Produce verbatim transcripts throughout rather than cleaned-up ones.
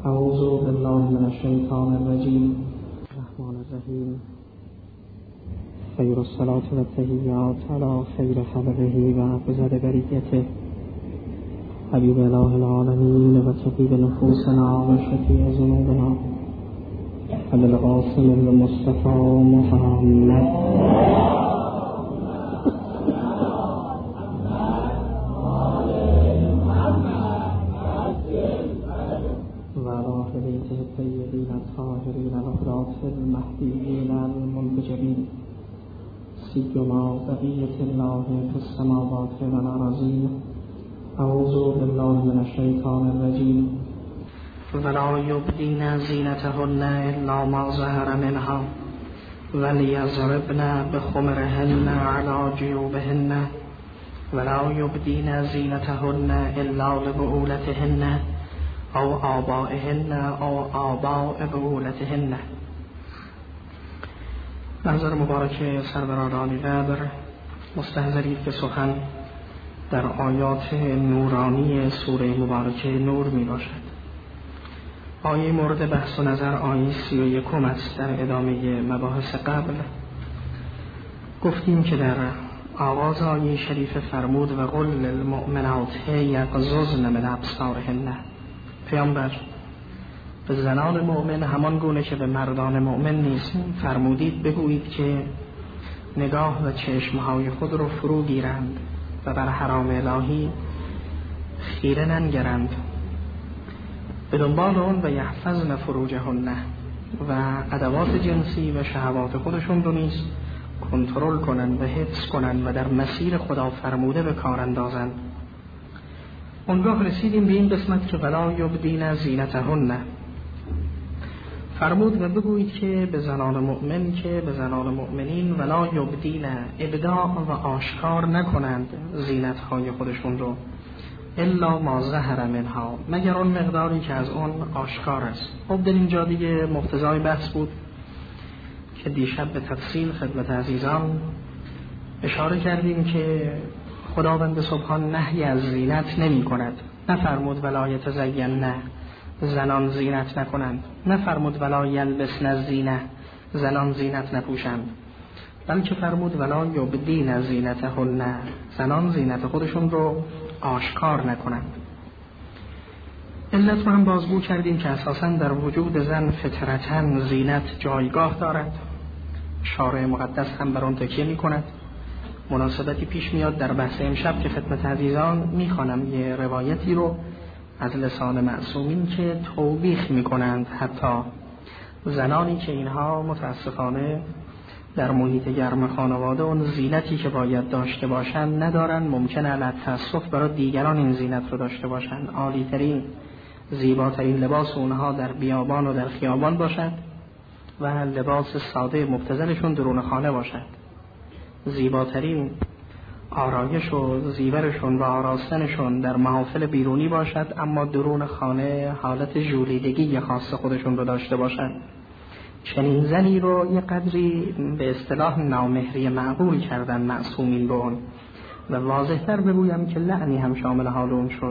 اعوذ بالله من الشیطان الرجیم. الرحمن الرحیم. خیر الصلاة و التحیات علی خیر خلقه و افضل بریته حبیب اله العالمین و طبیب نفوسنا و شفیع ذنوبنا ابوالقاسم المصطفى محمد و علی بیته الطیبین الطاهرین الأخلاص المهدیین المنتجبین سیما بقیة الله فی السماوات و الأراضین. اعوذ بالله من الشیطان الرجیم. ولا یبدین زینتهن الا ما ظهر منها ولیضربن بخمرهن علی جیوبهن ولا یبدین زینتهن الا لبعولتهن او آبائهن او آباء بعولتهن. منظر مبارک سروران قدر مستحضرید که سخن در آیات نورانی سوره مبارکه نور می باشد. آیه مورد بحث و نظر آیه سی و یکم است. در ادامه مباحث قبل گفتیم که در آغاز آیه شریف فرمود و قل للمؤمنات یغضضن من ابصارهن. پیامبر به زنان مؤمن همان گونه که به مردان مؤمن نیست فرمودید بگویید که نگاه و چشمهای خود رو فرو گیرند و بر حرام الهی خیره ننگرند، به دنبال اون و یحفظن فروجهن و ادوات جنسی و شهوات خودشون رو نیز کنترل کنند و حفظ کنند و در مسیر خدا فرموده به کار اندازند. اونگاه رسیدیم به این قسمت که ولا یبدین زینتهن. فرمود و بگویید که به زنان مؤمن که به زنان مؤمنین ولا یبدین، ابداع و آشکار نکنند زینتهای خودشون رو، الا ما ظهر منها، مگر اون مقداری که از اون آشکار است. خب در اینجا دیگه مقتضای بحث بود که دیشب به تفصیل خدمت عزیزان اشاره کردیم که خداوند سبحان نهی از زینت نمی کند. نفرمود ولا یتزین، نه زنان زینت نکنند، نفرمود ولا یلبسن الزینه، زنان زینت نپوشند، بلکه فرمود ولا یبدین زینتهن، زنان زینت خودشون رو آشکار نکنند. علت رو هم بازگو کردیم که اساساً در وجود زن فطرتاً زینت جایگاه دارد. شارع مقدس هم بر آن تکیه می کند. مناسبتی پیش میاد در بحث امشب که خدمت عزیزان میخوانم یه روایتی رو از لسان معصومین که توبیخ میکنند حتی زنانی که اینها متاسفانه در محیط گرم خانواده اون زینتی که باید داشته باشند ندارن. ممکنه علت تأسف برای دیگران این زینت رو داشته باشند. عالی ترین زیباترین لباس اونها در بیابان و در خیابان باشد و لباس ساده مبتذلشون درون خانه باشد. زیباترین آرایش و زیورشون و آراستنشون در محافل بیرونی باشد، اما درون خانه حالت ژولیدگی خاص خودشون رو داشته باشد. چنین زنی رو یه قدری به اصطلاح نامهری معقول کردن معصومین به اون و واضح‌تر بگویم که لعنی هم شامل حال اون شد.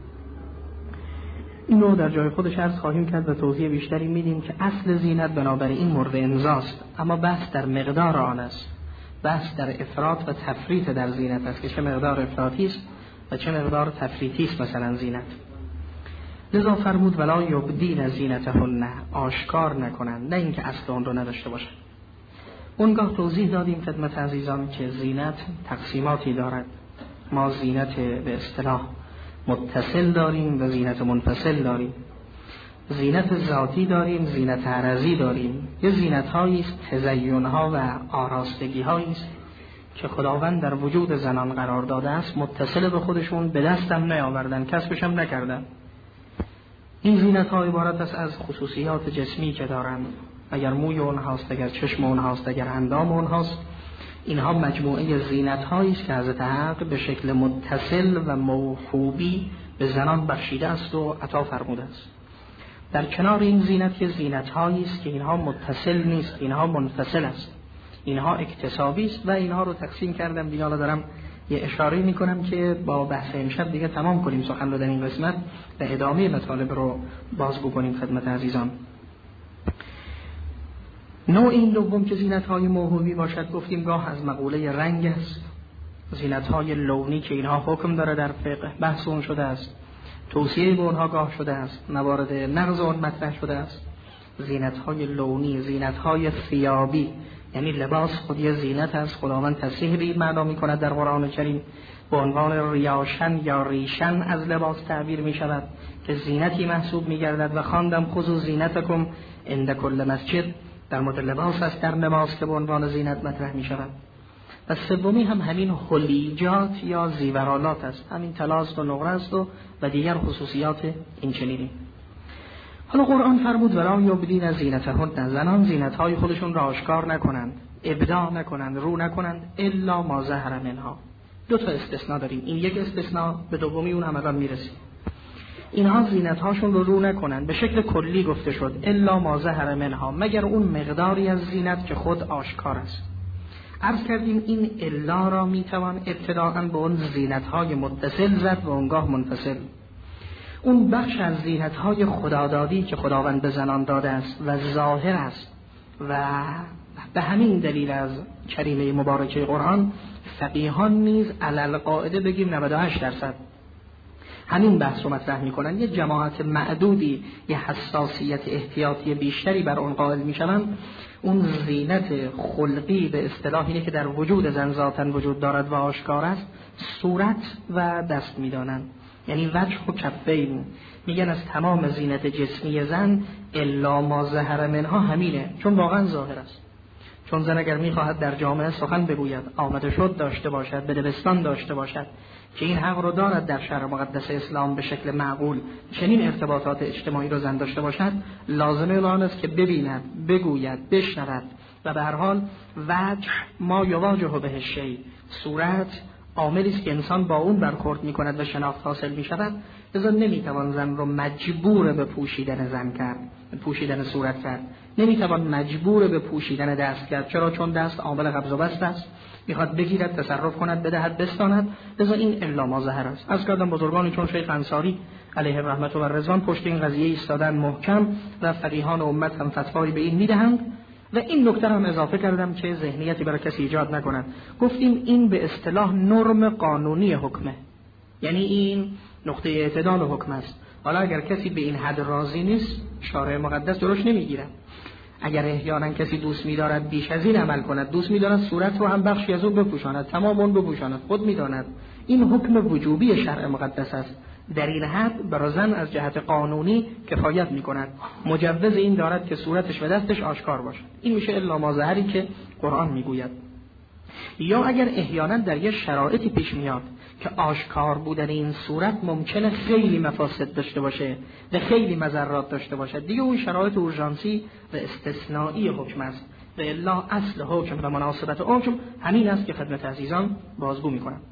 این رو در جای خودش عرض خواهیم کرد و توضیح بیشتری میدیم که اصل زینت بنابراین این مورد انزاست، اما بحث در مقدار آن است. بحث در افراط و تفریط در زینت است که چه مقدار افراطی است و چه مقدار تفریطی است مثلا زینت. لذا فرمود ولا یبدین زینتهن، آشکار نکنند، نه اینکه اصل اون رو نداشته باشند. اونگاه توضیح دادیم خدمت عزیزان که زینت تقسیماتی دارد. ما زینت به اصطلاح متصل داریم و زینت منفصل داریم. زینت ذاتی داریم، زینت عرضی داریم. یه زینت هایی است، تزیین ها و آراستگی هایی است که خداوند در وجود زنان قرار داده است، متصل به خودشون، به دستم نیاوردن، کسبش هم نکردن. این زینت ها عبارت است از خصوصیات جسمی که دارند. اگر موی اونهاست، اگر چشم اونهاست، اگر اندام اونهاست، اینها مجموعه زینت هایی است که حضرت حق به شکل متصل و موهوبی به زنان بخشیده است و عطا فرموده است. در کنار این زینت که زینت هایی است که اینها متصل نیست، اینها منفصل است، اینها اکتسابی است و اینها رو تقسیم کردم دیگه. حالا دارم یه اشاره میکنم که با بحث امشب دیگه تمام کنیم سخن رو در این قسمت و ادامه مطالب رو بازگو کنیم خدمت عزیزان. نوع این دوم که زینت‌های موهومی باشد، گفتیم گاه از مقوله رنگ است، زینت‌های لونی که اینها حکم داره در فقه بحث اون شده است، توصیه به اونها گاه شده است، موارد نقض اون مطرح شده است. زینت‌های لونی، زینت‌های ثیابی، یعنی لباس خودی زینت است. خداوند تصریح به این معنا می‌کند در قرآن کریم به عنوان ریاشن یا ریشن از لباس تعبیر می‌شود که زینتی محسوب می‌گردد و خواندم خذوا زینتکم عند کل مسجد، در مورد لباس است در نماز که به عنوان زینت مطرح می‌شود. و سومی هم همین حلیجات یا زیورالات است، همین طلاست و نقره است و, و دیگر خصوصیات این چنینی. حالا قرآن فرمود ولا یبدین زینتهن، زنان زینت‌های خودشون را آشکار نکنند، ابداع نکنند، رو نکنند الا ما ظهر منها. دو تا استثناء داریم، این یک استثناء، به دومی اون هم الان میرسیم. اینها زینت‌هاشون رو رو نکنند، به شکل کلی گفته شد الا ما ظهر منها، مگر اون مقداری از زینت که خود آشکار است. عرض کردیم این الا را میتوان ابتداءً به اون زینت‌های متصل زد و اونگاه منفصل. اون بخش از زینت‌های خدادادی که خداوند به زنان داده است و ظاهر است و به همین دلیل از کریمه مبارکه قرآن فقیهان نیز علل قاعده بگیم نود و هشت درصد همین بحث رو مطرح میکنن. یه جماعت معدودی یه حساسیت احتیاطی بیشتری بر اون قائل میشن. اون زینت خلقی به اصطلاح اینه که در وجود زن ذاتاً وجود دارد و آشکار است، صورت و دست میدانن، یعنی وجه و کفین. میگن از تمام زینت جسمی زن الا ما ظهر منها همینه، چون واقعا ظاهر است. چون زن اگر میخواهد در جامعه سخن بگوید، آمده شد داشته باشد، به دبستان داشته باشد که این حق رو دارد در شرع مقدس اسلام به شکل معقول چنین ارتباطات اجتماعی رو زن داشته باشد، لازمه الان است که ببیند، بگوید، بشنود و به هر حال وجه ما یواجه به شیء، صورت عاملی است که انسان با اون برخورد میکند و شناخت حاصل میشود. لذا نمیتوان زن رو مجبور به پوشیدن زن کرد، پوشیدن صورت کرد. نمیتوان مجبور به پوشیدن دست کرد. چرا؟ چون دست عامل قبض و بسط است، میخواد بگیرد، تصرف کند، بدهد، بستاند. لذا این الا ما ظهر است. از کردم بزرگانی چون شیخ انصاری علیه الرحمت و رضوان پشت این قضیه ایستادن محکم و فقیهان امت هم فتوایی به این میدهند. و این نکته هم اضافه کردم که ذهنیتی برای کسی ایجاد نکنند. گفتیم این به اصطلاح نرم قانونی حکمه، یعنی این نقطه اعتدال حکم است. حالا اگر کسی به این حد راضی نیست، شارع مقدس جلوش نمیگیره. اگر احیانا کسی دوست می‌دارد بیش از این عمل کند، دوست می‌دارد صورت رو هم بخشی از اون بپوشاند، تمام اون بپوشاند، خود می‌داند این حکم وجوبی شرع مقدس است. در این حد برای زن از جهت قانونی کفایت می‌کند. مجوز این دارد که صورتش و دستش آشکار باشد. این میشه الا ما ظهری که قرآن میگوید. یا اگر احیانا در یه شرایطی پیش میاد که آشکار بودن این صورت ممکنه خیلی مفاسد داشته باشه و خیلی مضرات داشته باشه، دیگه اون شرایط اورژانسی و استثنایی حکم است. و الا اصل حکم و مناسبت حکم همین است که خدمت عزیزان بازگو میکنم.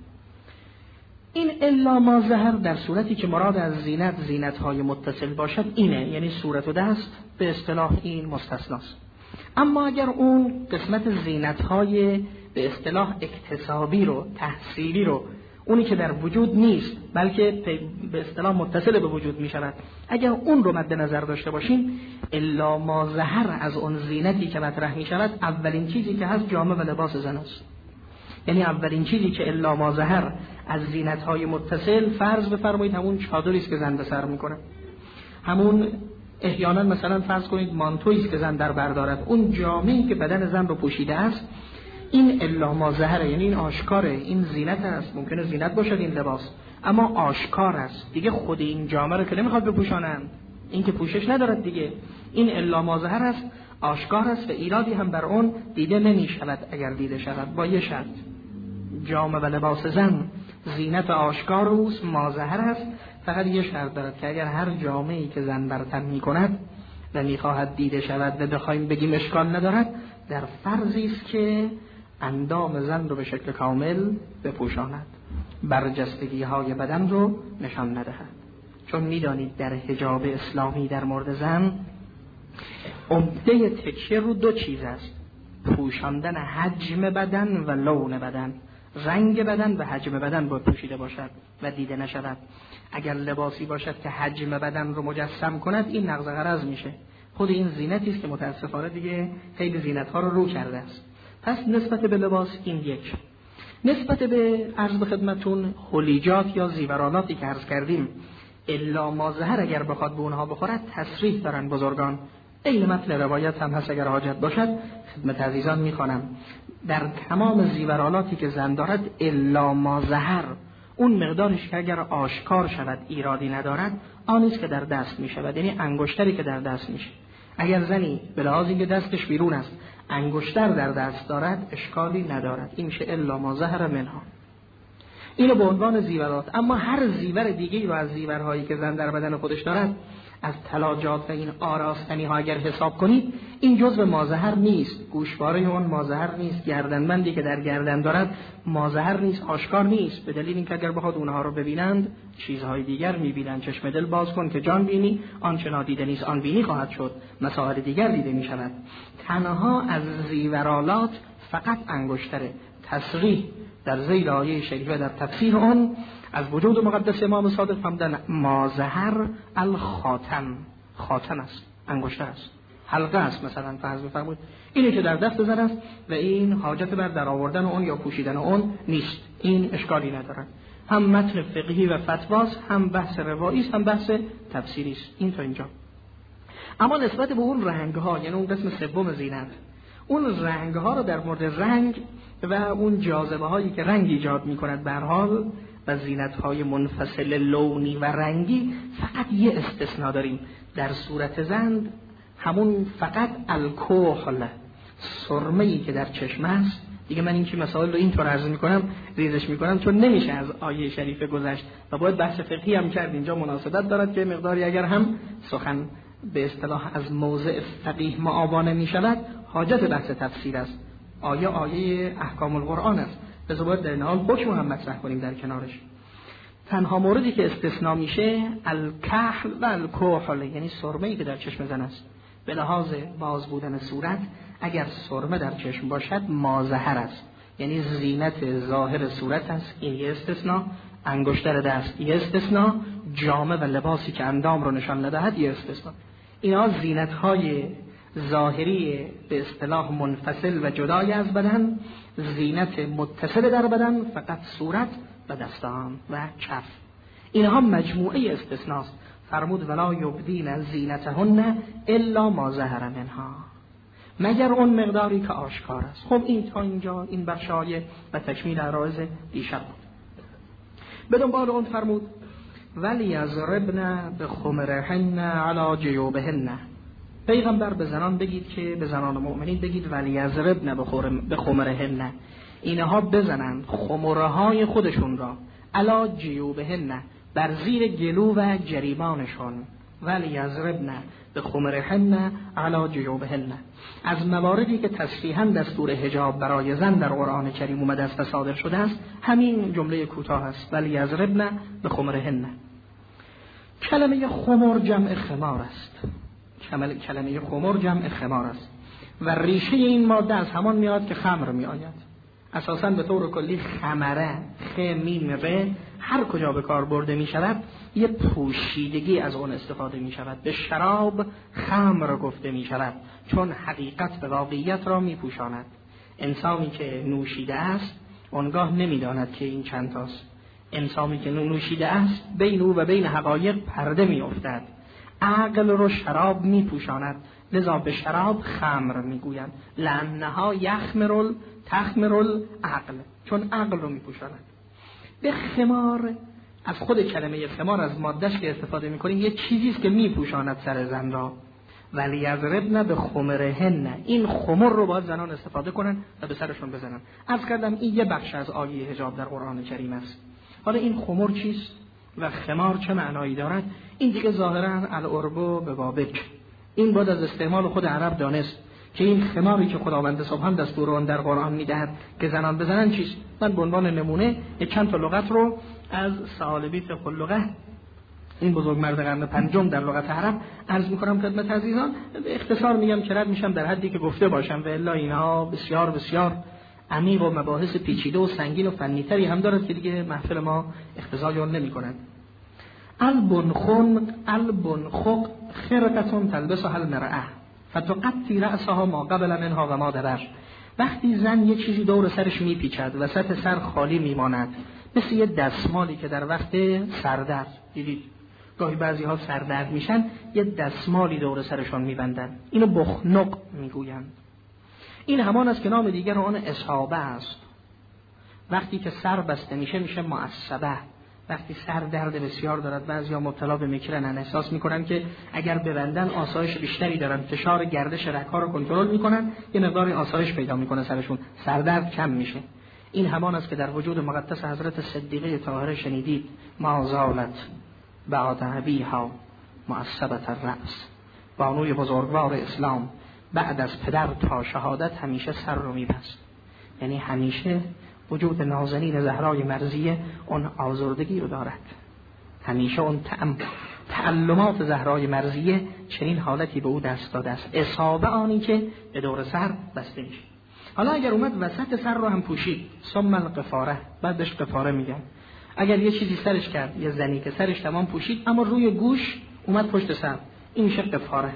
این الا ما ظهر در صورتی که مراد از زینت زینت‌های متصل باشد اینه، یعنی صورت و دست به اصطلاح این مستثناست. اما اگر اون قسمت زینت‌های به اصطلاح اکتسابی رو، تحصیلی رو، اونی که در وجود نیست بلکه به اصطلاح متصل به وجود می شود، اگر اون رو مد نظر داشته باشیم، الا ما ظهر از اون زینتی که مطرح می شود اولین چیزی که هست جامه و لباس زن است. یعنی اولین چیزی که الا ما ظهر از زینت‌های متصل، فرض بفرمایید همون چادری است که زن به سر می‌کنه، همون احیانا مثلا فرض کنید مانتویی است که زن در بر دارد، اون جامه‌ای که بدن زن رو پوشیده است، این الا ما ظهره، یعنی این آشکاره، این زینت است. ممکنه زینت باشد این لباس، اما آشکار است دیگه. خود این جامه رو که نمیخواد بپوشانند، این که پوشش ندارد دیگه، این الا ما ظهر است، آشکار است و ایرادی هم بر اون دیده نمی‌شود. اگر دیده شود با یه شرط، جامه و لباس زن زینت آشکار اوست، ما ظهر است. فقط یه شرط دارد که اگر هر جامه‌ای که زن بر تن می‌کند و می‌خواهد دیده شود و بخوایم بگیم اشکال ندارد، در فرضی است که اندام زن رو به شکل کامل بپوشاند، برجستگی‌های بدن رو نشان ندهد. چون می‌دانید در حجاب اسلامی در مورد زن عمده تکیه رو دو چیز است: پوشاندن حجم بدن و لون بدن. رنگ بدن و حجم بدن باید پوشیده باشد و دیده نشود. اگر لباسی باشد که حجم بدن رو مجسم کند این نقض غرض میشه. خود این زینتی است که متاسفانه دیگه خیلی زینت‌ها رو رو کرده است. پس نسبت به لباس این یک. نسبت به عرض به خدمتون خلیجات یا زیورالاتی که عرض کردیم الا ما ظهر اگر بخواد به اونها بخورد تصریح دارن بزرگان. این متن روایت هم هست اگر حاجت باشد خدمت عزیزان میخوانم. در تمام زیورالاتی که زن دارد الا ما ظهر، اون مقدارش که اگر آشکار شود ایرادی ندارد آنیست که در دست میشود، یعنی انگشتری که در دست میشه. اگر زنی به لحاظ اینکه دستش بیرون است انگشتر در دست دارد اشکالی ندارد، این میشه الا ما ظهر منها. اینو به عنوان زیورات. اما هر زیور دیگه‌ای رو از زیورهایی که زن در بدن خودش دارد از تلاجات و این آراستنی ها اگر حساب کنید این جزء ماظهر نیست، گوشواره اون ماظهر نیست، گردنبندی که در گردن دارد ماظهر نیست، آشکار نیست، به دلیل اینکه اگر بخواد اونها رو ببینند چیزهای دیگر میبینند. چشم دل باز کن که جان بینی، آنچه نادیده نیست آن بینی خواهد شد، مسائل دیگر دیده میشود. تنها از زیورالات فقط انگشتره. تصریح در ذیل آیه شریفه در تفسیر اون از وجود مقدس امام صادق فهمیدن ماظهر الخاتم، خاتم است، انگشتر است، حلقه است مثلا فرض بفرمایید، اینی که در دست زن است و این حاجت بر در آوردن اون یا پوشیدن اون نیست، این اشکالی ندارد. هم متن فقهی و فتواست، هم بحث روایی است، هم بحث تفسیری است. این تا اینجا. اما نسبت به اون رنگ ها، یعنی اون قسم سوم زینت، اون رنگ ها رو در مورد رنگ و اون جاذبه هایی که رنگ ایجاد می کند به هر حال و زینت های منفصل لونی و رنگی فقط یه استثناء داریم در صورت زن، همون فقط الکحل، سرمه‌ای که در چشم است. دیگه من این که مسائل رو اینطور عرض میکنم ریزش میکنم چون نمیشه از آیه شریفه گذشت و باید بحث فقهی هم کرد. اینجا مناسبت دارد که مقداری اگر هم سخن به اصطلاح از موضع فقیه معابانه میشود حاجت بحث تفسیر است. آیه آیه احکام القرآن است، لذا باید در این حال حکم هم مطرح کنیم در کنارش. تنها موردی که استثناء میشه الکحل و الکحل، یعنی سرمه‌ای که در چشم زن است. به لحاظ باز بودن صورت اگر سرمه در چشم باشد ماظهر است، یعنی زینت ظاهر صورت است، این یه استثناء. انگشتر دست یه استثناء. جامه و لباسی که اندام رو نشان ندهد یه استثناء. اینا زینت‌های ظاهری به اصطلاح منفصل و جدای از بدن. زینت متصل در بدن فقط صورت و دستان و کف. اینها مجموعه استثناست. فرمود ولا یبدین زینتهن الا ما ظهر منها، مگر اون مقداری که آشکار است. خب این تا اینجا این بخش آیه و تکمیل عرایض دیشب بود. به دنبال اون فرمود ولیضربن بخمرهن علی جیوبهن. پیغمبر به زنان بگید که به زنان مؤمنین بگید ولیضربن بخمرهن، اینها بزنند خمره های خودشون را علی جیوبهن، بر زیر گلو و جریبانشون. ولیضربن بخمرهن علی جیوبهن. از مواردی که تصریحاً دستور حجاب برای زن در قرآن کریم اومده است و صادر شده است همین جمله کوتاه است، ولیضربن بخمرهن. کلمه خمر جمع خمار است. کلمه خمر جمع خمار است و ریشه این ماده از همان میاد که خمر می آید. اساساً به طور کلی خمره، خ میم ر، هر کجا به کار برده می شود یه پوشیدگی از اون استفاده می شود. به شراب خمر گفته می شود چون حقیقت به واقعیت را می پوشاند. انسانی که نوشیده است اونگاه نمی داند که این چند تاست. انسانی که نوشیده است بین او و بین حقایق پرده می افتد. عقل رو شراب می پوشاند، لذا به شراب خمر می گویند. لأنها یخمرل تخمرل عقل، چون عقل رو می پوشاند. به خمار از خود کلمه خمار از مادهش که استفاده می کنیم یه چیزیست که می پوشاند سر زن را. ولی یضربن بخمرهن، این خمر رو باید زنان استفاده کنن و به سرشون بزنن. عرض کردم این یه بخش از آیه حجاب در قرآن کریم است. حالا این خمر چیست و خمار چه معنایی دارد؟ این دیگه ظاهرا العرب به بابک، این باید از استعمال خود عرب دانست که این خماری که خداوند سبحان دستور آن در قرآن میدهد که زنان بزنن چیست. من به عنوان نمونه یک چند تا لغت رو از ثعالبی فقه‌اللغه، این بزرگ مرد قرن پنجم در لغت عرب عرض میکنم خدمت عزیزان. به اختصار میگم که رد میشم در حدی که گفته باشم و الا اینها بسیار بسیار عمیق و مباحث پیچیده و سنگین و فنیتری هم دارد که دیگه محفل ما اقتضای آن نمی‌کند. البن خنق البن خق خرقتون تلبسها المرأه فتقطی رأسها ما قبل منها و ما دبر. وقتی زن یه چیزی دور سرش میپیچد وسط سر خالی میماند، مثل یه دستمالی که در وقت سردرد دیدید گاهی بعضی ها سردرد میشن یه دستمالی دور سرشون میبندن، اینو بخنق میگویند. این همان است که نام دیگر آن اصابه است. وقتی که سر بسته میشه میشه معصبه. وقتی سر درد بسیار دارد بعضیا مبتلا به میگرنن، احساس میکنن که اگر ببندن آسایش بیشتری دارن، فشار گردش رگ‌ها رو کنترل میکنن، یه مقدار آسایش پیدا میکنه سرشون، سردرد کم میشه. این همان است که در وجود مقدس حضرت صدیقه طاهره شنیدید ما زالت بعد ابیها معصبة الرأس. بانوی بزرگوار اسلام بعد از پدر تا شهادت همیشه سر رو میبست، یعنی همیشه وجود نازنین زهرای مرضیه اون آزردگی رو دارد، همیشه اون تعم... تعلمات زهرای مرضیه چنین حالتی به او دست داده است. اصابه آنی که به دور سر بسته میشه. حالا اگر اومد وسط سر رو هم پوشید، ثم القفاره، بعد بهش قفاره میگن. اگر یه چیزی سرش کرد، یه زنی که سرش تمام پوشید اما روی گوش اومد پشت سر، این میشه قفاره.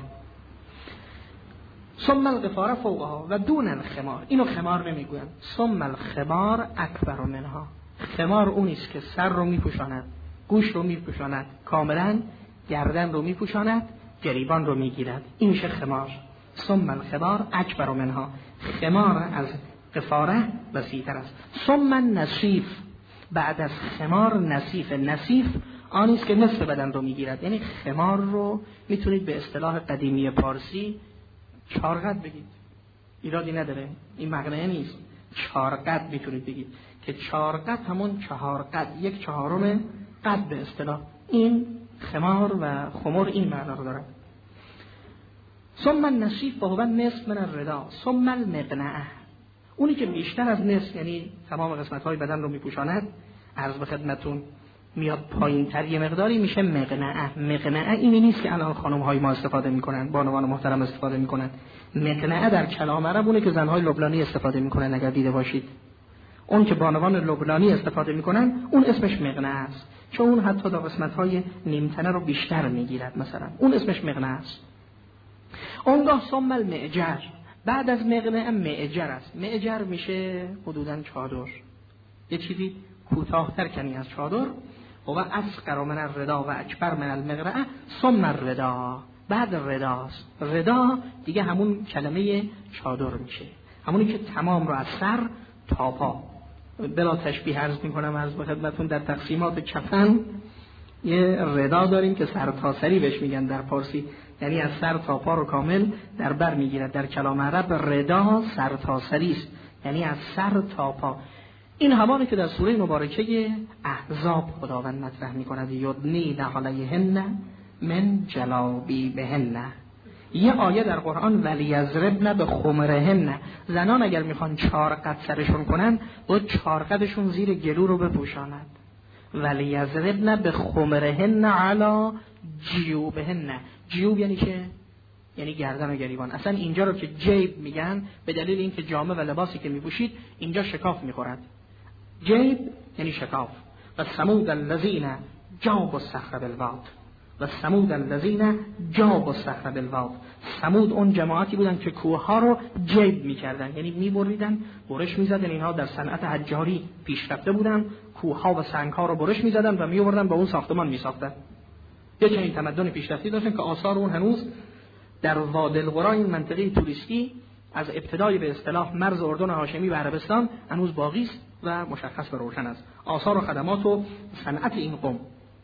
ثم القفاره فوقها و دون الخمار، اینو خمار نمیگوین. ثم الخمار اکبر منها، خمار اونیست که سر رو میپوشاند، گوش رو میپوشاند، کاملا گردن رو میپوشاند، گریبان رو میگیرد، این میشه خمار. ثم الخمار اکبر منها، خمار از قفاره وسیع‌تر است. ثم النصیف، بعد از خمار نصیف. نصیف آنیست که نصف بدن رو میگیرد، یعنی خمار رو میتونید به اصطلاح قدیمی پارسی چارقد بگید، ایرادی نداره، این مقنعه نیست، چارقد میتونید بگید که چارقد همون چهارقد، یک چهارم قد به اصطلاح. این خمار و خمر این معنا رو دارد. ثم النصیف و هو نصف من الردا. ثم المقنعه، اونی که بیشتر از نصف یعنی تمام قسمت‌های بدن رو میپوشاند، عرض به خدمتون میاد پایین‌تر یه مقداری، میشه مقنعه. مقنعه اینی نیست که الان خانم‌های ما استفاده میکنن، بانوان محترم استفاده میکنن. مقنعه در کلام عرب اونه که زن‌های لبنانی استفاده میکنن، اگر دیده باشید اون که بانوان لبنانی استفاده میکنن اون اسمش مقنعه است، چون اون حتی در قسمت‌های نیمتنه رو بیشتر میگیرد، مثلا اون اسمش مقنعه است. اونگاه ثم المعجر، بعد از مقنعه معجر است. معجر میشه حدوداً چادر، یه چیزی کوتاه‌تر کنی از چادر. و اصغر من الردا و اکبر من المقنعه. ثم الردا، بعد رداست. ردا دیگه همون کلمه چادر میشه، همونی که تمام رو از سر تا پا، بلا تشبیه عرض میکنم عرض به خدمتون در تقسیمات کفن یه ردا داریم که سر تا سری بهش میگن در پارسی، یعنی از سر تا پا رو کامل در بر میگیرد. در کلام عرب ردا سر تا سری است، یعنی از سر تا پا. این همانی که در سوره مبارکه احزاب خداوند مطرح میکند، یدنین علیهن من جلابیبهن. یه آیه در قرآن ولیضربن بخمرهن، زنان اگر میخوان چهار قد سرشون کنن باید چهار قدشون زیر گلو رو بپوشاند. ولیضربن بخمرهن علی جیوبهن. جیوب یعنی که یعنی گردن و گریبان. اصلا اینجا رو که جیب میگن به دلیل اینکه جامه و لباسی که میپوشید اینجا شکاف میخورد. جیب یعنی شکاف. و ثمود الذین جابوا الصخر بالواد، و ثمود الذین جابوا الصخر بالواد. ثمود اون جماعتی بودن که کوه ها رو جیب میکردن، یعنی میبریدن، برش میزدن. اینها در صنعت حجاری پیشرفته بودن، کوه ها و سنگ ها رو برش میزدن و میآوردن با اون ساختمان میساختن. یه چنین تمدن پیشرفتی داشتن که آثار اون هنوز در وادی القری، این منطقه توریستی از ابتدای به اصطلاح مرز اردن هاشمی و عربستان، هنوز باقی است و مشخص و روشن است آثار و خدمات و صنعت این قوم.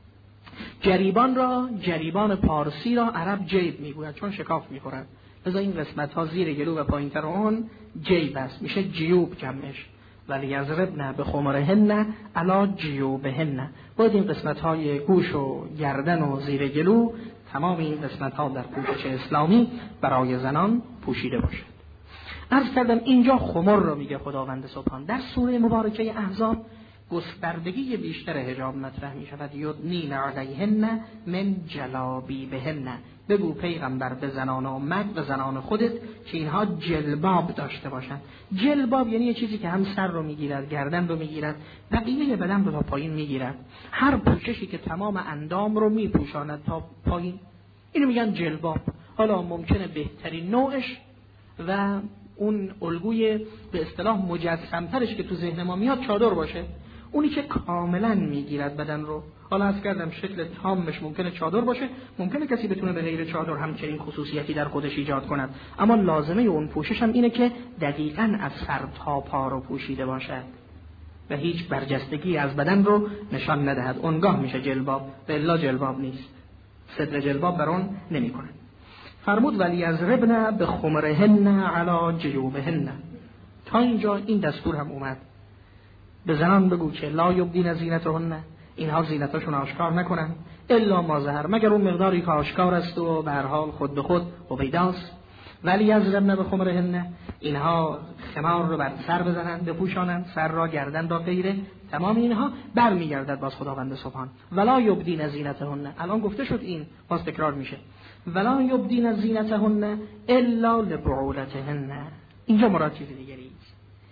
جریبان را، جریبان پارسی را عرب جیب میگوید چون شکاف میخورد، لذا این قسمت ها زیر گلو و پایینتر اون جیب است، میشه جیوب جمعش. ولی یضربن بخمرهن علی جیوبهن. باید این قسمت های گوش و گردن و زیر گلو، تمام این قسمت ها در پوشش اسلامی برای زنان پوشیده باشد. عرض کردم اینجا خمر رو میگه خداوند سبحان. در سوره مبارکه احزاب گستردگی بیشتر حجاب مطرح می شود. یدنین علیهن من جلابیبهن، بگو پیغمبر به زنان امت و زنان خودت که اینها جلباب داشته باشند. جلباب یعنی یه چیزی که هم سر رو میگیرد، گردن رو میگیرد، بقیه بدن رو تا پایین میگیرد. هر پوششی که تمام اندام رو میپوشاند تا پایین، اینو میگن جلباب. حالا ممکنه بهترین نوعش و اون الگوی به اصطلاح مجسم‌ترش که تو ذهن ما میاد چادر باشه، اونی که کاملا میگیرد بدن رو. حالا از کردم شکل تامش ممکنه چادر باشه، ممکنه کسی بتونه به غیر چادر هم چنین خصوصیتی در خودش ایجاد کند، اما لازمه اون پوشش هم اینه که دقیقاً از سر تا پا رو پوشیده باشد و هیچ برجستگی از بدن رو نشان ندهد. اونگاه میشه جلباب، به الا جلباب نیست. صدر جلباب بر اون نمیکنه. فرمود ولی از ربن به خمرهن علی جیوبهن. تا اینجا این دستور هم اومد. به زنان بگو که لا یبدین زینتهن، اینها زینتاشون آشکار نکنن، الا ما ظهر، مگر اون مقداری که آشکار است و به هر حال خود به خود و پیداست. ولی از ربن به خمرهن، اینها خمار رو بر سر بزنن، بپوشانن، سر را، گردن را، غیره، تمام اینها برمیگردد باز خداوند سبحان. ولا یبدین زینتهن، الان گفته شد این باز تکرار میشه. ولا یبدین زینتهن الا لبعولتهن، اینجا مراد چیز دیگری است.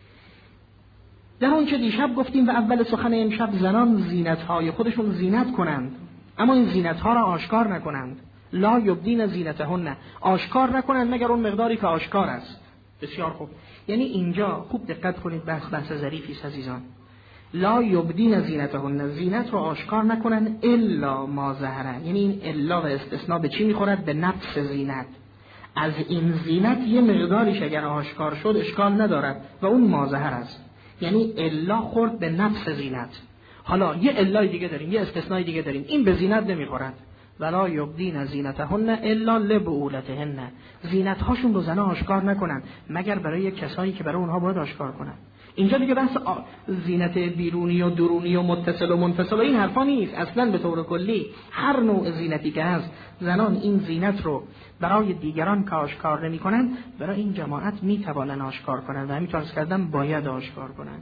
در اون که دیشب گفتیم و اول سخن امشب، زنان زینت‌های خودشون زینت کنند، اما این زینت‌ها را آشکار نکنند. لا یبدین زینتهن، آشکار نکنند مگر اون مقداری که آشکار است. بسیار خوب، یعنی اینجا خوب دقت کنید، بحث بحث ظریفی است عزیزان. لا یبدین زینتهن، زینت رو آشکار نکنند الا ما ظهر، یعنی این الا و استثناء به چی میخورد؟ به نفس زینت. از این زینت یه مقداریش اگر آشکار شد اشکال ندارد و اون ما ظهر است، یعنی الا خورد به نفس زینت. حالا یه الای دیگه داریم، یه استثنای دیگه داریم، این به زینت نمیخورد. ولا یبدین زینتهن الا لبعولتهن، زینت هاشون رو زنها آشکار نکنن مگر برای کسایی که برای اونها باید آشکار کنن. اینجا دیگه بحث زینت بیرونی و درونی و متصل و منفصل و این حرفا نیست. اصلا به طور کلی هر نوع زینتی که هست، زنان این زینت رو برای دیگران که آشکار نمی کنن، برای این جماعت می توانن آشکار کنن و همینطور کردن باید آشکار کنن.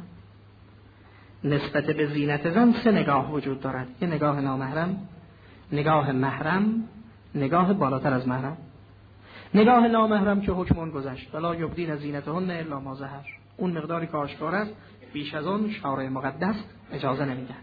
نسبت به زینت زن سه نگاه وجود دارد: یه نگاه نامحرم، نگاه محرم، نگاه بالاتر از محرم. نگاه نامحرم که حکمون گذشت، ولا یبدین زینتهن الا ما ظهر، اون مقداری که آشکار است، بیش از اون شارع مقدس اجازه نمیدن.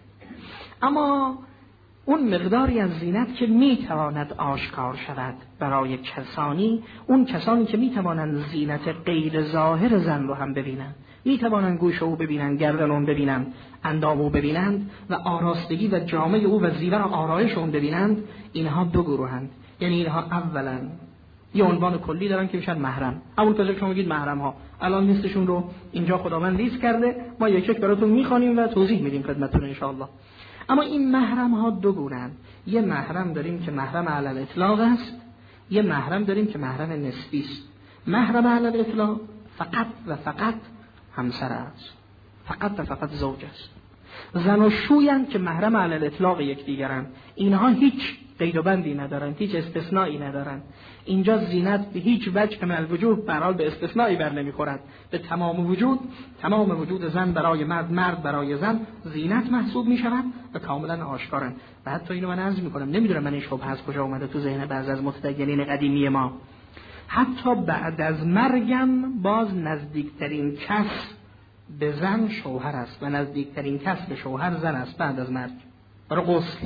اما اون مقداری از زینت که میتواند آشکار شود برای کسانی، اون کسانی که میتوانند زینت غیر ظاهر زن رو هم ببینند، میتوانند گوش او ببینند، گردن اون ببینند، اندام او ببینند و آراستگی و جامه او و زیور و آرایش اون ببینند، اینها دو گروهند. یعنی اینها اولا یه عنوان کلی دارن که میشن محرم. همون که شما میگید محرم ها، الان لیستشون رو اینجا خداوند لیست کرده، ما یک یک براتون میخوانیم و توضیح میدیم خدمتتون ان شاءالله. اما این محرم ها دو گونه‌اند. یه محرم داریم که محرم علی الاطلاق است، یه محرم داریم که محرم نسبی است. محرم علی الاطلاق فقط و فقط همسر است، فقط و فقط زوج است. زن و شویند که محرم علی الاطلاق یکدیگرند، اینها هیچ قید و بندی ندارند، هیچ استثنایی ندارند. اینجا زینت به هیچ وجه من الوجوه برحال به استثنایی بر نمیخورد، به تمام وجود، تمام وجود زن برای مرد، مرد برای زن زینت محسوب می شود و کاملا آشکارند. و حتی اینو من عرض میکنم، نمیدونم من این شبهه از کجا اومده تو ذهن بعضی از متدینین قدیمی ما، حتی بعد از مرگم باز نزدیکترین کس به زن شوهر است و نزدیکترین کس به شوهر زن است بعد از مرگ. برای غسل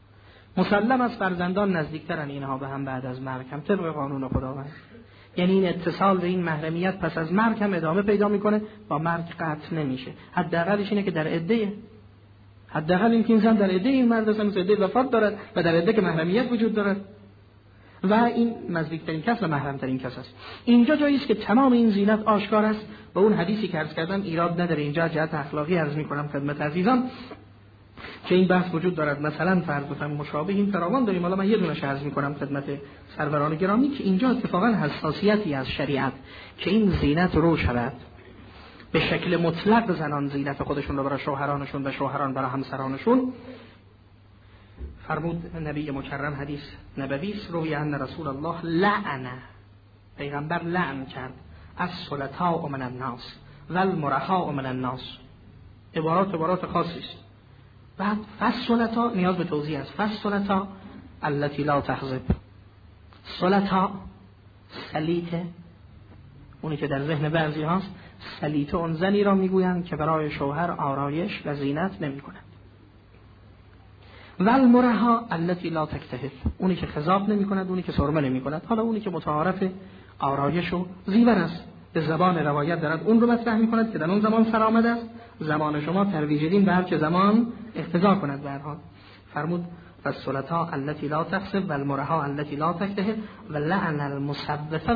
مسلم است فرزندان نزدیکترن اینها به هم بعد از مرگ هم طبق قانون خداوند. یعنی این اتصال به این محرمیت پس از مرگ هم ادامه پیدا میکنه، با مرگ قطع نمیشه. حداقلش اینه که در عده، حداقل این که این زن در عده این مرد است، مثل عده وفات دارد و در عده که محرمیت وجود دارد و این نزدیکترین کس و محرمترین کس است. اینجا جایی است که تمام این زینت آشکار است و اون حدیثی که عرض کردم ایراد نداره. اینجا جهت اخلاقی عرض میکنم خدمت عزیزان که این بحث وجود دارد. مثلا فرض بفرمایید مشابه این فراوان داریم، حالا من یه دونه عرض میکنم خدمت سروران گرامی که اینجا اتفاقا حساسیتی از شریعت که این زینت رو شود به شکل مطلق زنان زینت خودشون رو برای شوهرانشون و شوهران برای همسرانشون. فرمود نبی مکرم، حدیث نبوی است، روی ان رسول الله لعن، پیغمبر لعن کرد از سلطاء من الناس و المرخاء من الناس، عبارات عبارات خاصی است. بعد فالسلطا نیاز به توضیح است. فالسلطا التي لا تحزب. سلطا سلیطه، اونی که در ذهن بعضی هاست سلیطه اون زنی را میگویند که برای شوهر آرایش و زینت نمی کند. و المرها التي لا تکتحل، اونی که خضاب نمی کند، اونی که سرمه نمی کند. حالا اونی که متعارف آرایش و زیور است، به زبان روایت دارد اون رو مطرح می کند که در اون زمان سرآمد است. زمان شما ترویج دین به هر چه زمان اقتضا کند. به هر حال فرمود فالسلطاء التي لا تخسب والمرها التي لا تكتهل ولعن المسبفه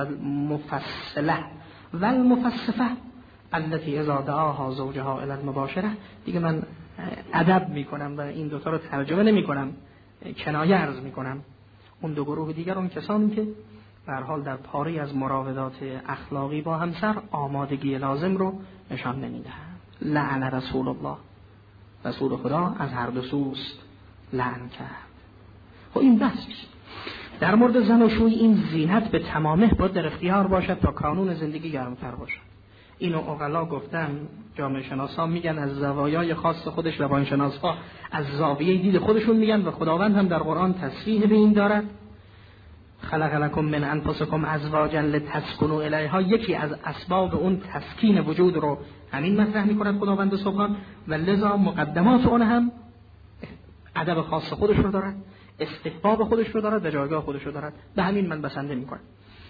والمفصله والمفصفه التي اذا دعاها زوجها الى المباشره. دیگه من ادب میکنم و این دوتا رو ترجمه نمی کنم، کنایه عرض میکنم. اون دو گروه دیگر اون کسانی که به هر حال در پاری از مراودات اخلاقی با همسر آمادگی لازم رو نشان نمیدهند. لعن رسول الله، رسول خدا از هر دو سوست لعن کرد. خب این بحث در مورد زن و شوی این زینت به تمامه باید در اختیار باشد تا کانون زندگی گرمتر باشد. اینو عقلا گفتن، جامعه شناسا میگن از زوایای خاص خودش، روانشناسا از زاویه دید خودشون میگن و خداوند هم در قرآن تصریح به این دارد. خلق لکم من انفسکم ازواجا لتسکنوا الیها. یکی از اسباب اون تسکین وجود رو همین مطرح میکند خداوند سبحان، و لذا مقدمات اون هم ادب خاص خودش رو دارد، استحباب خودش رو دارد و جایگاه خودش رو دارد. به همین من بسنده میکنم.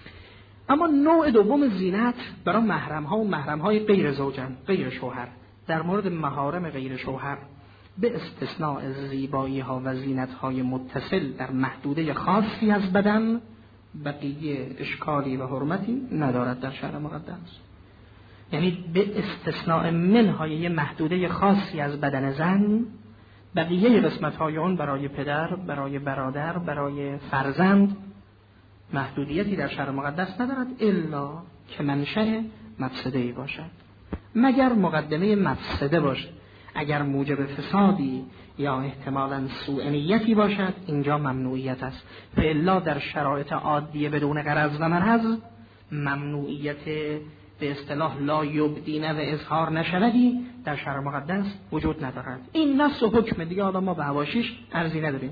اما نوع دوم زینت برای محرم ها و محرم های غیر زوجن، غیر شوهر. در مورد محارم غیر شوهر به استثناء زیبایی ها و زینت های متصل در محدوده خاصی از بدن، بقیه اشکالی و حرمتی ندارد در شرع مقدس. یعنی به استثناء منهای یه محدوده خاصی از بدن زن، بقیه قسمت های اون برای پدر، برای برادر، برای فرزند محدودیتی در شرع مقدس ندارد، الا که منشأ مفسده‌ای باشد، مگر مقدمه مفسده باشد. اگر موجب فسادی یا احتمالاً سوء نیتی باشد، اینجا ممنوعیت است. فالا در شرایط عادیه بدون غرض و مرض ممنوعیت به اصطلاح لا یبدینه و اظهار نشودی در شرع مقدس وجود ندارد. این نص و حکم دیگه حالا ما به حواشیش ارزی نداریم.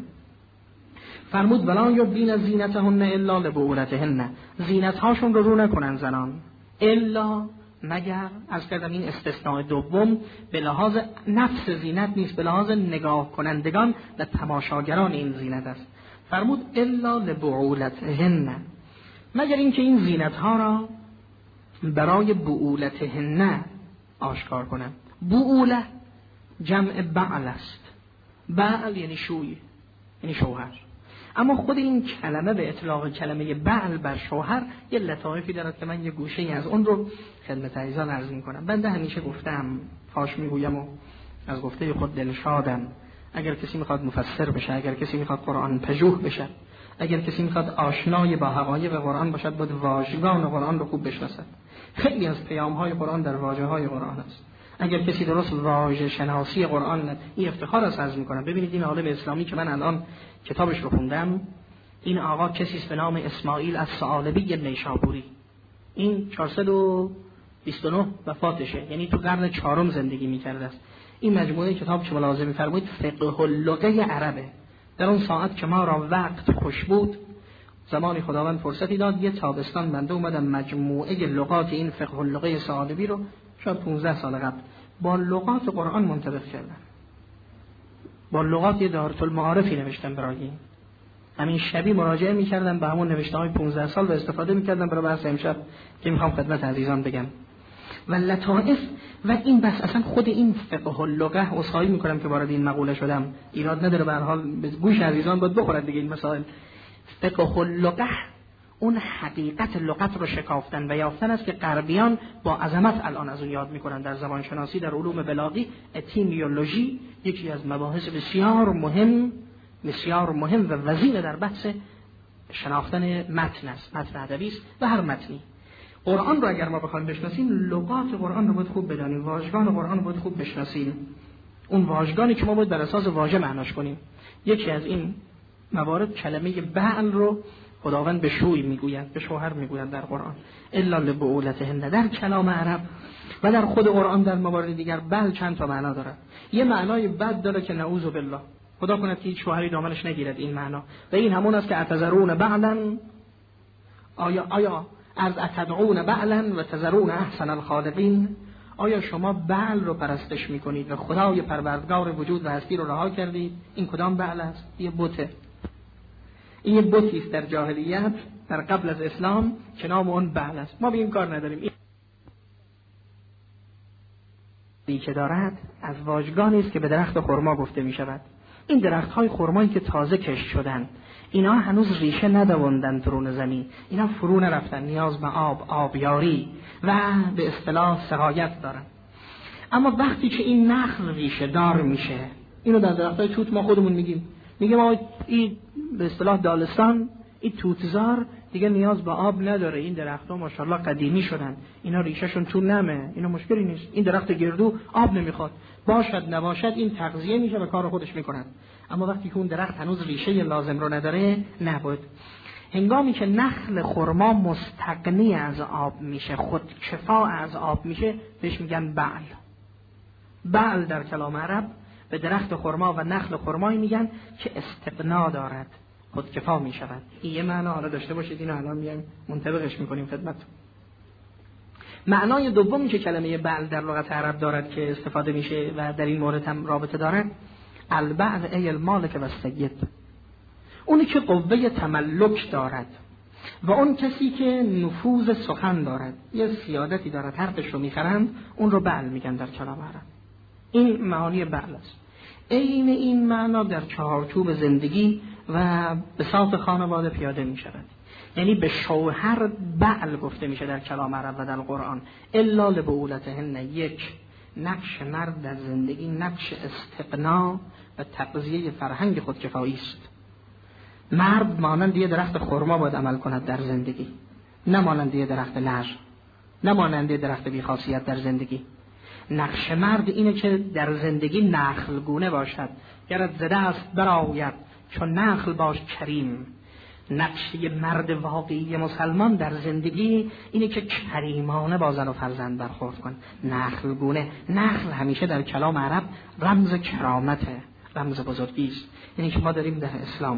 فرمود ولا یبدین زینتهن الا لبعولتهن، زینت هاشون رو رو نکنن زنان الا مگر، از کردم این استثناء دوم به لحاظ نفس زینت نیست، به لحاظ نگاه کنندگان و تماشاگران این زینت است. فرمود الا لبعولتهن، مگر اینکه این زینت ها را برای بعولتهن آشکار کنن. بعوله جمع بعل است. بعل یعنی شوی، یعنی شوهر. اما خود این کلمه به اطلاق کلمه بعل بر شوهر یه لطایفی دارد که من یه گوشه‌ای از اون رو خدمت عزیزان عرض می‌کنم. بنده همیشه گفتم، فاش میگویم و از گفته خود دلشادم، اگر کسی میخواد مفسر بشه، اگر کسی میخواد قرآن پژوه بشه، اگر کسی میخواد آشنای با حقایق قرآن باشد، باید واژگان قرآن رو خوب بشناسد. خیلی از پیام‌های قرآن در واژه‌های قرآن است. اگر کسی درست واژه شناسی قرآن، این افتخار است عرض می‌کنم. ببینید این عالم اسلامی که من الان کتابش رو خوندم، این آقا کسی است به نام اسماعیل الثعالبی نیشابوری. این چهارصد و بیست و نه وفاتشه، یعنی تو قرن چهارم زندگی می‌کرده است. این مجموعه کتاب که ملاحظه می‌فرمایید فقه اللغه عربه. در اون ساعت که ما را وقت خوش بود، زمانی خداوند فرصتی داد، یه تابستان بنده اومدم مجموعه لغات این فقه اللغه ثعالبی رو شاید پانزده سال قبل با لغات قرآن منطبق کردم. با لغات یه دارت المعارفی نوشتم برای این. همین شبی مراجعه می‌کردم به همون نوشته‌های پانزده سال و استفاده می‌کردم برای بحث امشب که می‌خوام خدمت عزیزان بگم. و لطائف و این بس اصلا خود این فقه اللغه، عذرخواهی می‌کنم که وارد این مقوله شدم، ایراد نداره، به هر حال به گوش عزیزان باید بخورد دیگه این مسائل. فقه اللغه اون حقیقت لغت رو شکافتن و یافتن است که غربیان با عظمت الان از اون یاد میکنن. در زبان شناسی، در علوم بلاغی، اتیمیولوژی یکی از مباحث بسیار مهم بسیار مهم و وزین در بحث شناختن متن است، متن ادبی است و هر متنی. قرآن رو اگر ما بخوایم بشناسیم، لغات قرآن رو باید خوب بدانیم، واژگان قرآن رو باید خوب بشناسیم. اون واژگانی که ما باید بر اساس واژه معناش کنیم. یکی از این موارد کلمه بعل رو خداوند به شوی میگوید، به شوهر میگوید در قرآن الا لبعولتهن. در کلام عرب و در خود قرآن در موارد دیگر بل چند تا معنا داره. یه معنای بد داره که نعوذ بالله، خدا کنه که هیچ شوهری دامنش نگیرد این معنا، و این همون است که اتذرون بعلا، آیا آیا از اتدعون بعلا و تذرون احسن الخالقین، آیا شما بعل رو پرستش میکنید و خدای پروردگار وجود و هستی رو رها کردید؟ این کدام بعل است؟ یه بته، این یه بتی است در جاهلیت، در قبل از اسلام، که نام اون بعل است. ما به این کار نداریم. این که دارد از واژگانی است که به درخت خرما گفته می شود. این درخت های خرمایی که تازه کشت شدن، اینا هنوز ریشه ندوندن درون زمین، اینا فرو نرفتن، نیاز به آب، آبیاری و به اصطلاح سقایت دارن. اما وقتی که این نخل ریشه دار میشه، اینو در درختای توت ما خودمون میگیم، میگیم ما این به اصطلاح دالستان، این توتزار دیگه نیاز به آب نداره، این درخت‌ها ماشاءالله قدیمی شدن، اینا ریشه‌شون تو نمه، اینا مشکلی نیست. این درخت گردو آب نمیخواد، باشد نباشد این تغذیه میشه و کار خودش میکنن. اما وقتی که اون درخت هنوز ریشه لازم رو نداره، نبود. هنگامی که نخل خرما مستغنی از آب میشه، خودکفا از آب میشه، بهش میگن بعل. بعل در کلام عرب به درخت خرما و نخل خرمایی میگن که استغنا دارد، خودکفا می شود. این یه معنا حالا داشته باشید، اینو الان میایم منطبقش میکنیم خدمتتون. معنای دومی که کلمه بعل در لغت عرب دارد که استفاده میشه و در این مورد هم رابطه دارد، البعل ای المالک و السید، اونی که قوه تملک دارد و اون کسی که نفوذ سخن دارد، یه سیادتی دارد، حرفش رو میخرند، اون رو بعل میگن در کلام عرب. این معانی بعل است. عین این معنا در چهارچوب زندگی و بساط خانواده پیاده می شود. یعنی به شوهر بعل گفته میشه در کلام عرب و در قرآن. الا لبعولتهن، یک، نقش مرد در زندگی نقش استغنا و تغذیه فرهنگ خودکفایی است. مرد مانند یه درخت خرما باید عمل کند در زندگی، نه مانند یه درخت لج، نه مانند یه درخت بی‌خاصیت در زندگی. نقش مرد اینه که در زندگی نخل گونه باشد، گرت زده است برآید چون نخل باش کریم. نقش مرد واقعی مسلمان در زندگی اینه که کریمانه با زن و فرزند برخورد کن، نخل گونه. نخل همیشه در کلام عرب رمز کرامته، رمز بزرگی است. یعنی که ما داریم در اسلام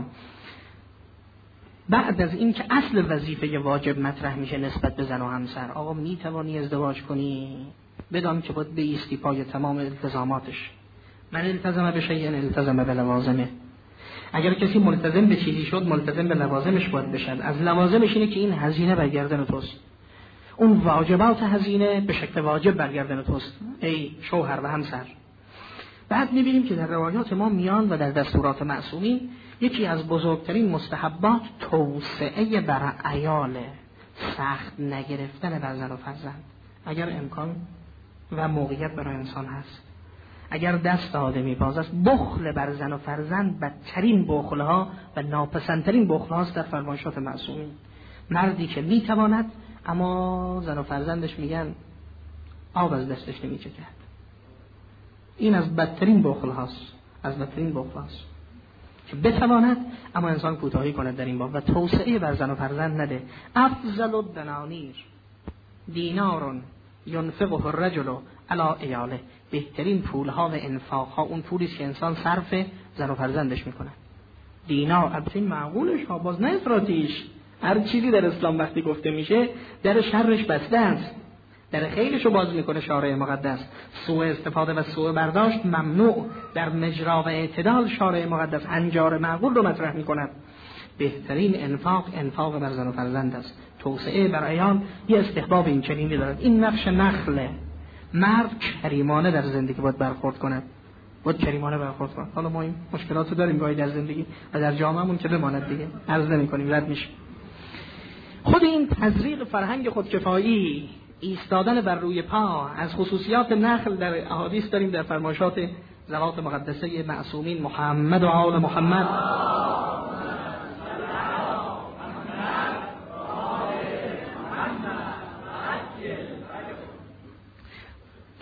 بعد از این که اصل وظیفه واجب مطرح میشه نسبت به زن و همسر، آقا میتوانی ازدواج کنی، بدان که باید بایستی پای تمام التزاماتش. من التزم به شیء التزم به لوازمه. اگر کسی ملتزم به چیزی شد، ملتزم به لوازمش باید بشد. از لوازمش اینه که این هزینه برگردن توست، اون واجبات هزینه به شکل واجب برگردن توست ای شوهر و همسر. بعد میبینیم که در روایات ما میان و در دستورات معصومی یکی از بزرگترین مستحبات توسعه بر عیاله، سخت نگرفتن بر زن و فرزند. اگر امکان و موقعیت برای انسان هست، اگر دست آدمی باز است، بخل بر زن و فرزند بدترین بخلها و ناپسندترین بخلهاست در فرمایشات معصومین. مردی که میتواند اما زن و فرزندش میگن آب از دستش نمیچکد، این از بدترین بخلهاست، از بدترین بخلهاست که بتواند اما انسان کوتاهی کند در این باب و توسعه بر زن و فرزند نده. افضل الدنانیر دینارون ینفقه الرجل علی عیاله، بهترین پولها و انفاقها اون پولی که انسان صرف زن و فرزندش میکنه. دینار البته معقولش ها، باز نه افراطیش. هر چیزی در اسلام وقتی گفته میشه در شرش بسته است، در خیرش رو باز میکنه شارع مقدس. سوء استفاده و سوء برداشت ممنوع، در مجرا و اعتدال شارع مقدس انجار معقول رو مطرح میکند. بهترین انفاق انفاق بر زن و فرزند است. توسعه بر عیال یه استحباب این چنینی دارد. این نقش نخله. مرد کریمانه در زندگی باید برخورد کند، باید کریمانه برخورد کند. حالا ما این مشکلاتو داریم گاهی در زندگی و در جامعهمون که بماند دیگه، عرض نمی‌کنیم، رد میشه. خود این تزریق فرهنگ خودکفایی، ایستادن بر روی پا، از خصوصیات نخل در احادیث داریم، در فرمایشات ذوات مقدسه معصومین محمد و آل محمد.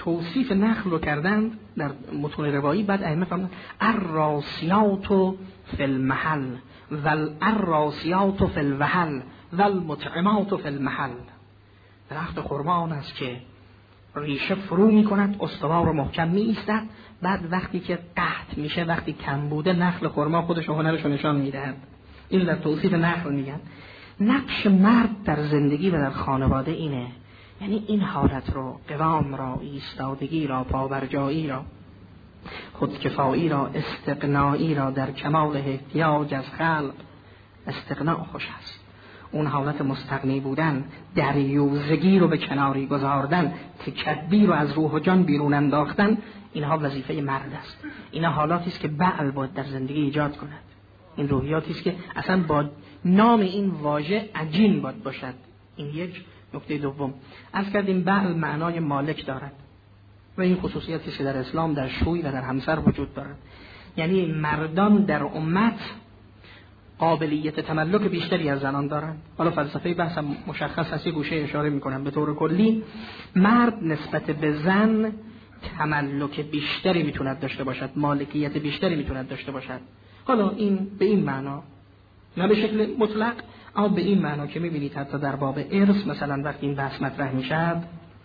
توصیف نخل رو کردند در متون روایی، بعد ائمه فرمودند الراسیات فی المحل والراسیات فی الوحل والمطعمات فی المحل. درخت خرما آن است که ریشه فرو می کند، استوار و محکم می ایستد، بعد وقتی که قحط میشه، وقتی کم بوده، نخل خرما خودش هنرش نشان میدهد. این در توصیف نخل میگن. نقش مرد در زندگی و در خانواده اینه، یعنی این حالت رو، قوام را، ایستادگی را، پابرجایی را، خودکفایی را، استغنایی را، در کمال احتیاج از خلق استغنا خوش است. اون حالت مستغنی بودن، دریوزگی رو به کناری گذاردن، تکبیر رو از روح و جان بیرون انداختن، اینها وظیفه مرد است. اینا حالاتی است که بعل باید در زندگی ایجاد کند. این روحیاتی است که اصلا با نام این واژه عجین باید باشد. این یک نکته دوم. از کردیم بعل معنای مالک دارد و این خصوصیتی است که در اسلام در شوی و در همسر وجود دارد. یعنی مردان در امت قابلیت تملک بیشتری از زنان دارند. حالا فلسفه بحث مشخص هست، گوشه اشاره میکنم. به طور کلی مرد نسبت به زن تملک بیشتری میتوند داشته باشد، مالکیت بیشتری میتوند داشته باشد. حالا این به این معنا، نه به شکل مطلق، اما به این معنا که میبینید حتی در باب ارث مثلا وقتی این بحث مطرح میشد،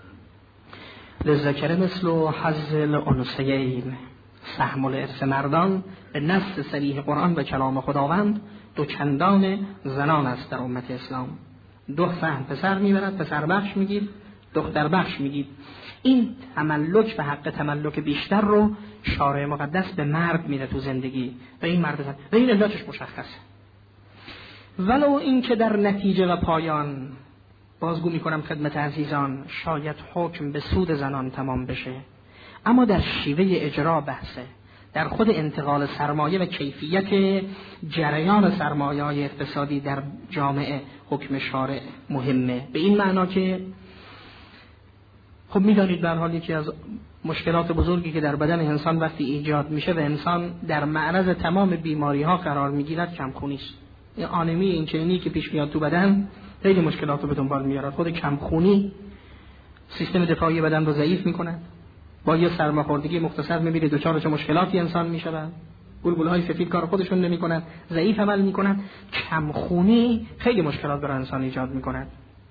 للذکر مثل حظ الانثیین، سهم الارث مردان به نص صریح قرآن و کلام خداوند دو چندان زنان است در امت اسلام. دو سهم پسر میبرد، پسر بخش میگید، دختر بخش میگید. این تملک و حق تملک بیشتر رو شارع مقدس به مرد میده تو زندگی و این مرد زن. و این علتش مشخصه. ولو این که در نتیجه و پایان بازگو میکنم خدمت عزیزان، شاید حکم به سود زنان تمام بشه، اما در شیوه اجرا بحثه، در خود انتقال سرمایه و کیفیت جریان سرمایه‌های اقتصادی در جامعه حکم شارع مهمه. به این معنا که خب میدانید به هر حال یکی از مشکلات بزرگی که در بدن انسان وقتی ایجاد میشه و انسان در معرض تمام بیماری ها قرار میگیرد کمخونی است. این آنمی این چنینی که پیش میاد تو بدن خیلی مشکلات رو به دنبال میاره. خود کمخونی سیستم دفاعی بدن رو ضعیف میکنه. با یه سرماخوردگی مختصر میبینید دوچار چه مشکلاتی انسان میشود. بلبل‌های سفید کار خودشون نمیکنن، ضعیف عمل میکنن. کمخونی خیلی مشکلات برای انسان ایجاد میکنه.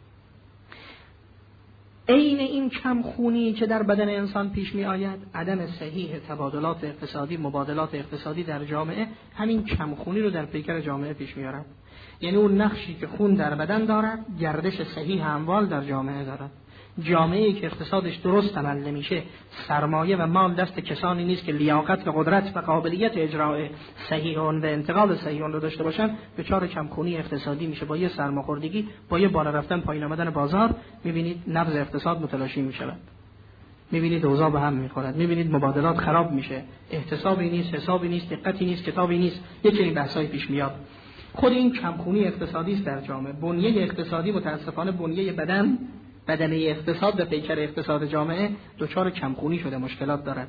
عین این کمخونی که در بدن انسان پیش می آید، عدم صحیح تبادلات اقتصادی، مبادلات اقتصادی در جامعه، همین کمخونی رو در پیکر جامعه پیش می آورد. یعنی اون نقشی که خون در بدن دارد، گردش صحیح اموال در جامعه دارد. جامعه‌ای که اقتصادش درست عمل نمیشه، سرمایه و مال دست کسانی نیست که لیاقت و قدرت و قابلیت اجرای صحیح اون و انتقال صحیح اون رو داشته باشن، دچار کمخونی اقتصادی میشه. با یه سرماخوردگی، با یه بالا رفتن پایین آمدن بازار، میبینید نبض اقتصاد متلاشی میشود، میبینید اوضاع به هم میخورد، میبینید مبادلات خراب میشه، احتسابی نیست، حسابی نیست، دقتی نیست، کتابی نیست، یه چنین بحثایی پیش میاد. خود این کمخونی اقتصادی است در جامعه. بنیه اقتصادی متاسفانه بنیه بدن، بدنه اقتصاد و پیکر اقتصاد جامعه دچار کمخونی شده، مشکلات دارد.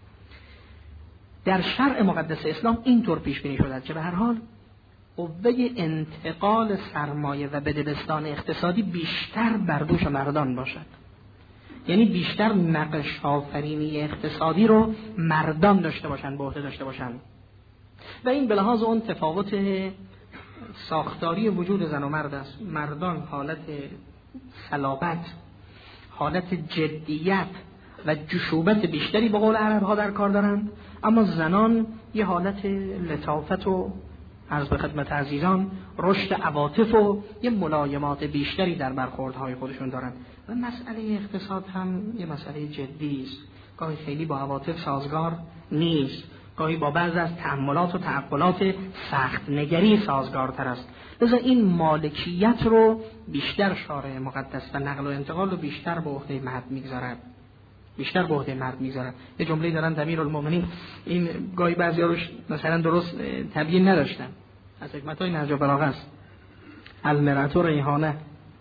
در شرع مقدس اسلام اینطور پیش بینی شده که به هر حال قوه انتقال سرمایه و بدبستان اقتصادی بیشتر بر دوش مردان باشد. یعنی بیشتر نقش آفرینی اقتصادی رو مردان داشته باشن، به عهده داشته باشن. و این به لحاظ اون تفاوت ساختاری وجود زن و مرد است. مردان حالت صلابت، حالت جدیت و جشوبت بیشتری به قول عرب ها در کار دارند، اما زنان یه حالت لطافت و عرض به خدمت عزیزان رشد عواطف و یه ملایمات بیشتری در برخوردهای خودشون دارند. و مسئله اقتصاد هم یه مسئله جدی است، گاهی خیلی با عواطف سازگار نیست، گاهی با بعض از تأملات و تعقلات سخت نگری سازگارتر است. لذا این مالکیت رو بیشتر شارع مقدس و نقل و انتقال رو بیشتر به عهده مرد میگذارد، بیشتر به عهده مرد میگذارد. یه جمله دارن امیرالمومنین، این گاهی بعضیا روش مثلا درست تبیین نداشتن، از حکمت‌های نهج البلاغه است. المرأة ریحانه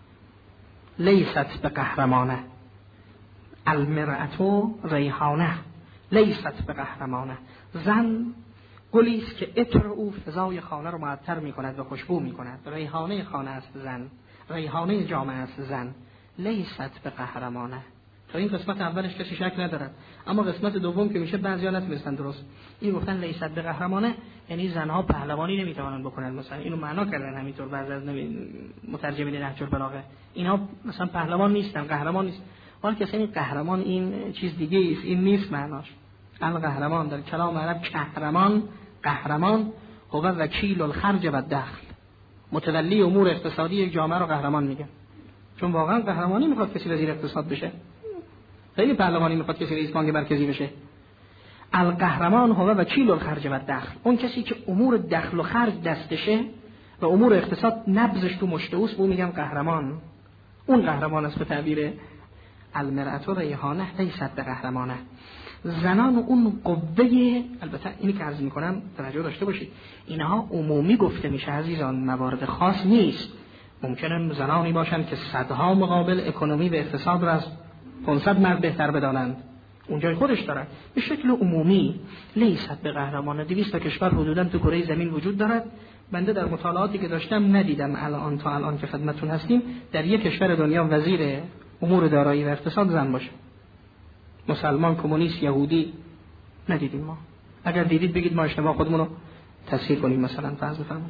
لیست بقهرمانه، المرأة ریحانه لیست بقهرمانه. زن گلی است که عطر او فضای خانه رو معطر می‌کند و خوشبو می‌کند. ریحانه خانه است زن، ریحانه جامعه است زن. لیست بقهرمانه، تا این قسمت اولش کسی شک ندارد، اما قسمت دوم که میشه بعضیا نتونستن درست این گفتن لیست به قهرمانه، یعنی زنها پهلوانی نمیتوانن بکنن، مثلا اینو معنا کردن همینطور بعضی از مترجمین نهج البلاغه، اینا مثلا پهلوان نیستن، قهرمان نیست. حالا کسی این قهرمان این چیز دیگه است، این نیست معناش. القهرمان در کلام عرب قهرمان، قهرمان هو وکیل الخرج و الدخل، متولی امور اقتصادی یک جامعه رو قهرمان میگن، چون واقعا قهرمانی میخواد کسی وزیر اقتصاد بشه، خیلی پهلوانی میخواد کسی رئیس بانک مرکزی بشه. القهرمان هو وکیل الخرج و الدخل، اون کسی که امور دخل و خرج دستشه و امور اقتصاد نبضش تو مشت اوست، اون میگن قهرمان. اون قهرمان است. به تعبیر المرأة ریحانه لیست بقهرمانه. زنان اون قوه، البته اینی که عرض میکنم توجه داشته باشید، اینها عمومی گفته میشه عزیزان، موارد خاص نیست. ممکنه زنانی باشن که صدها مقابل اکونومی و اقتصاد را از پانصد مرد بهتر بدانند، اونجای خودش دارد. به شکل عمومی لیست به قهرمانه. دویست تا کشور حدوداً تو کره زمین وجود دارد. بنده در مطالعاتی که داشتم ندیدم الان تا الان که خدمتتون هستیم در یک کشور دنیا وزیر امور دارایی و اقتصاد زن باشه. مسلمان، کمونیست، یهودی ندیدیم ما. اگر دیدید بگید ما اشتباه خودمون رو تصحیح کنیم. مثلا فرض بفرمایید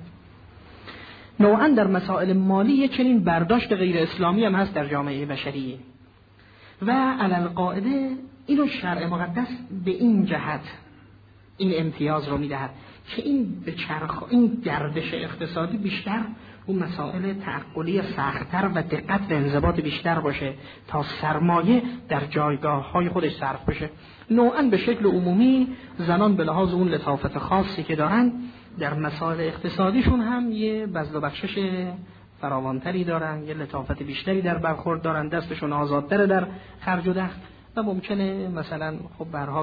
نوعاً در مسائل مالی چنین برداشت غیر اسلامی هم هست در جامعه بشری و علی القاعده اینو شرع مقدس به این جهت این امتیاز رو میدهد که این به چرخ این گردش اقتصادی بیشتر اون مسائل تعقلی سخت‌تر و دقت و انضباط بیشتر باشه تا سرمایه در جایگاه‌های خودش صرف بشه. نوعاً به شکل عمومی زنان به لحاظ اون لطافت خاصی که دارن در مسائل اقتصادیشون هم یه بذل و بخشش فراوانتری دارن، یه لطافت بیشتری در برخورد دارن، دستشون آزادتره در خرج و دخل و ممکنه مثلا خب به هر حال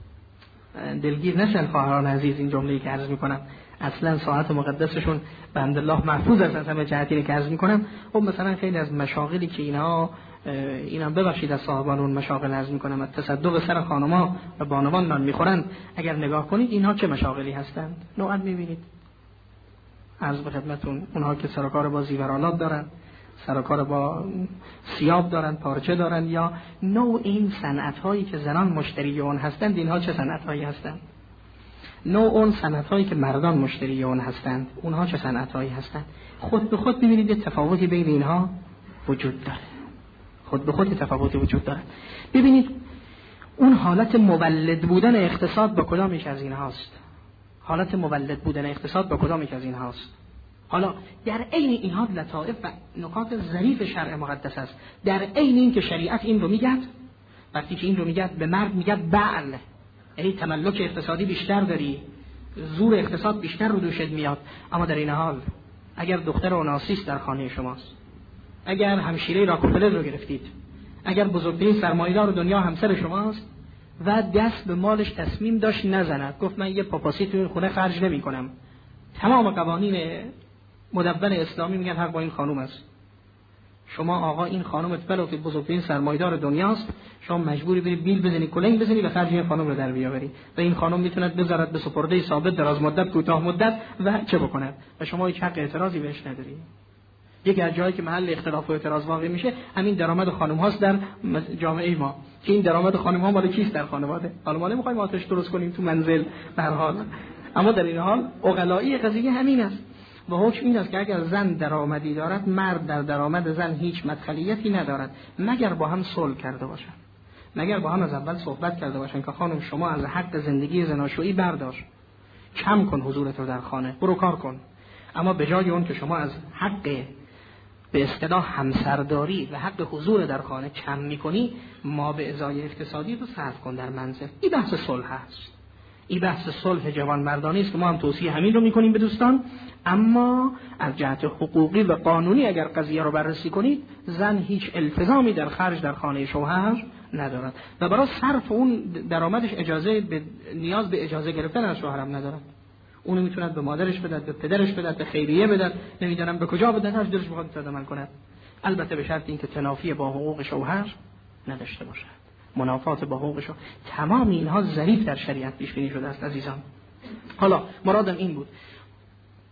دلگیر نشن خواهران عزیز این جمله‌ای که عرض می‌کنم، اصلا ساعت مقدسشون بنده الله محفوظ است. از همه جهتی که عرض می‌کنم خب مثلا خیلی از مشاغلی که اینها اینا ببخشید از صاحبان اون مشاغل عرض می‌کنم تصدق سر خانم‌ها و بانوان من می‌خورن، اگر نگاه کنید اینها چه مشاغلی هستند نوعاً می‌بینید. عرض به خدمتتون اونها که سر و کار با زیورآلات دارن، سر و کار با ثیاب دارن، پارچه دارن، یا نوع این صنعت‌هایی که زنان مشتری اون هستند، اینها چه صنعت‌هایی هستند؟ نوع اون صنعت‌هایی که مردان مشتری اون هستند، اونها چه صنعت‌هایی هستند؟ خود به خود می‌بینید تفاوتی بین اینها وجود داره. خود به خود تفاوتی وجود داره. ببینید اون حالت مولد بودن اقتصاد با کدام یک از اینهاست؟ حالت مولد بودن اقتصاد با کدام یک از اینهاست؟ حالا در عین اینها لطائف و نکات ظریف شرع مقدس است. در عین این که شریعت این رو میگه، وقتی که این رو میگه به مرد میگه بعل، یعنی تملک اقتصادی بیشتر داری، زور اقتصاد بیشتر رو دوشت میاد، اما در این حال اگر دختر اوناسیست در خانه شماست، اگر همشیره راکوفلر رو گرفتید، اگر بزرگترین سرمایه‌دار دنیا همسر شماست و دست به مالش تصمیم داشت نزند، گفت من یه پاپاسی تو این خونه خرج نمی‌کنم، تمام قوانین مدون اسلامی میگن حق با این خانم است. شما آقا این خانم ولو که بزرگترین سرمایه‌دار دنیاست، شما مجبوری بری بیل بزنی، کلنگ بزنی و خرج این خانم رو در بیاوری و این خانم میتونه بذارد به سپرده ثابت دراز مدت، کوتاه مدت و چه بکند و شما هیچ حق اعتراضی بهش نداری. یکی از جایی که محل اختلاف و اعتراض واقع میشه همین درآمد خانم هاست در جامعه ما، که این درآمد خانم ها مال کیست در خانواده؟ حالا ما نمیخوایم آتش درست کنیم تو منزل به هر حال، اما در این حال عقلایی قضیه همین است و حکم این است که اگر زن درآمدی دارد، مرد در درآمد زن هیچ مدخلیتی ندارد مگر با هم صلح کرده باشند، مگر با هم از اول صحبت کرده باشند که خانم شما از حق زندگی زناشویی برداشت، کم کن حضورت رو در خانه، برو کار کن، اما به جای اون که شما از حق به اصطلاح همسرداری و حق حضور در خانه کم میکنی، ما به ازای اقتصادی رو صرف کن در منزل. این بحث صلح است، این بحث صلح جوان مردانی است که ما هم توصیه همین رو میکنیم به دوستان. اما از جهت حقوقی و قانونی اگر قضیه رو بررسی کنید، زن هیچ التزامی در خرج در خانه شوهر ندارد و برای صرف اون درآمدش اجازه به نیاز به اجازه گرفتن از شوهرم ندارد. اونو میتوند به مادرش بدهد، به پدرش بدهد، به خیریه بدهد، نمیدونم به کجا بدهد، هر دلش بخواد استفاده عمل کند، البته به شرط اینکه تنافی با حقوق شوهر نداشته باشد، منافات با حقوق شوهر. تمام اینها ظریف در شریعت پیش بینی شده است عزیزان. حالا مرادم این بود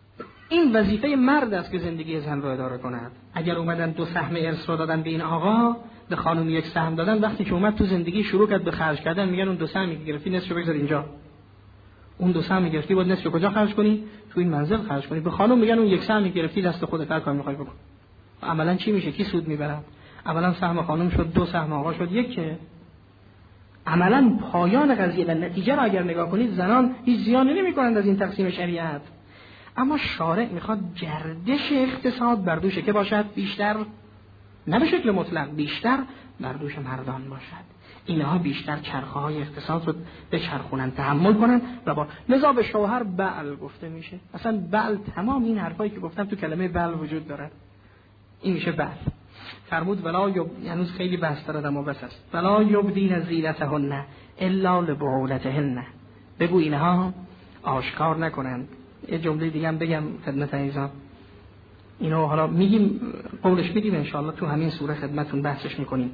این وظیفه مرد است که زندگی زن رو اداره کند. اگر اومدن دو سهم ارث رو دادن به این آقا، به خانم یک سهم دادن، وقتی که اومد تو زندگی شروع کرد به خرج کردن، میگن اون دو سهمی که گرفتی نصفش بگذار اینجا، اون دو سهمی گرفتی باید نصفش کجا خرج کنی؟ تو این منزل خرج کنی. به خانم میگن اون یک سهمی گرفتی دست خودت، هر کاری میخوای بکن. عملاً چی میشه؟ کی سود میبره؟ عملاً سهم خانم شد دو، سهم آقا شد یک. عملاً پایان قضیه و نتیجه را اگر نگاه کنید، زنان هیچ زیانی نمیکنند از این تقسیم شریعت، اما شارع میخواد گردش اقتصاد بر دوش که باشد بیشتر، نه به شکل مطلق، بیشتر بر دوش مردان باشد. اینها بیشتر چرخه های اقتصاد رو به چرخونن، تحمل کنن و با لذا به شوهر بعل گفته میشه. اصلا بعل تمام این حرفایی که گفتم تو کلمه بعل وجود داره. این میشه بعل. فرمود ولا یب، یعنی خیلی بحث داره اما بس است. ولا یبدین زینتهن الا لبعولتهن، بگو اینها آشکار نکنند. یه جمله دیگه هم بگم خدمت عزیزان، اینو حالا میگیم قولش میدیم ان شاء الله تو همین سوره خدمتتون بحثش میکنیم.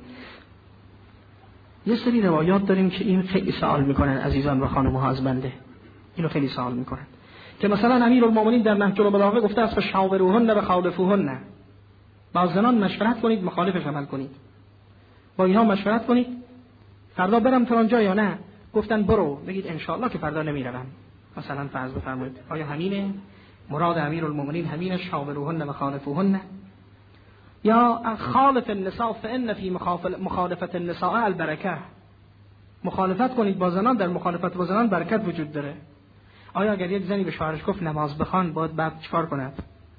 یه سری روایات داریم که این خیلی سوال میکنن عزیزان و خانم‌ها از بنده، اینو خیلی سوال میکنن که مثلا امیرالمومنین در نهج البلاغه گفته است فشاوروهن و خالفوهن، با زنان مشورت کنید مخالفش عمل کنید، با اینها مشورت کنید فردا برم تو آنجا یا نه. گفتن برو، بگید ان شاء الله که فردا نمیروم. مثلا فرض بفرمایید آیا همینه مراد امیرالمومنین؟ همینه شاوروهن و خالفوهن؟ یا خالف النساء فان فی مخالفت النساء البرکه، مخالفت کنید با زنان، در مخالفت با زنان برکت وجود داره. آیا اگر یک زنی به شوهرش گفت نماز بخوان، باید بعد چیکار کند؟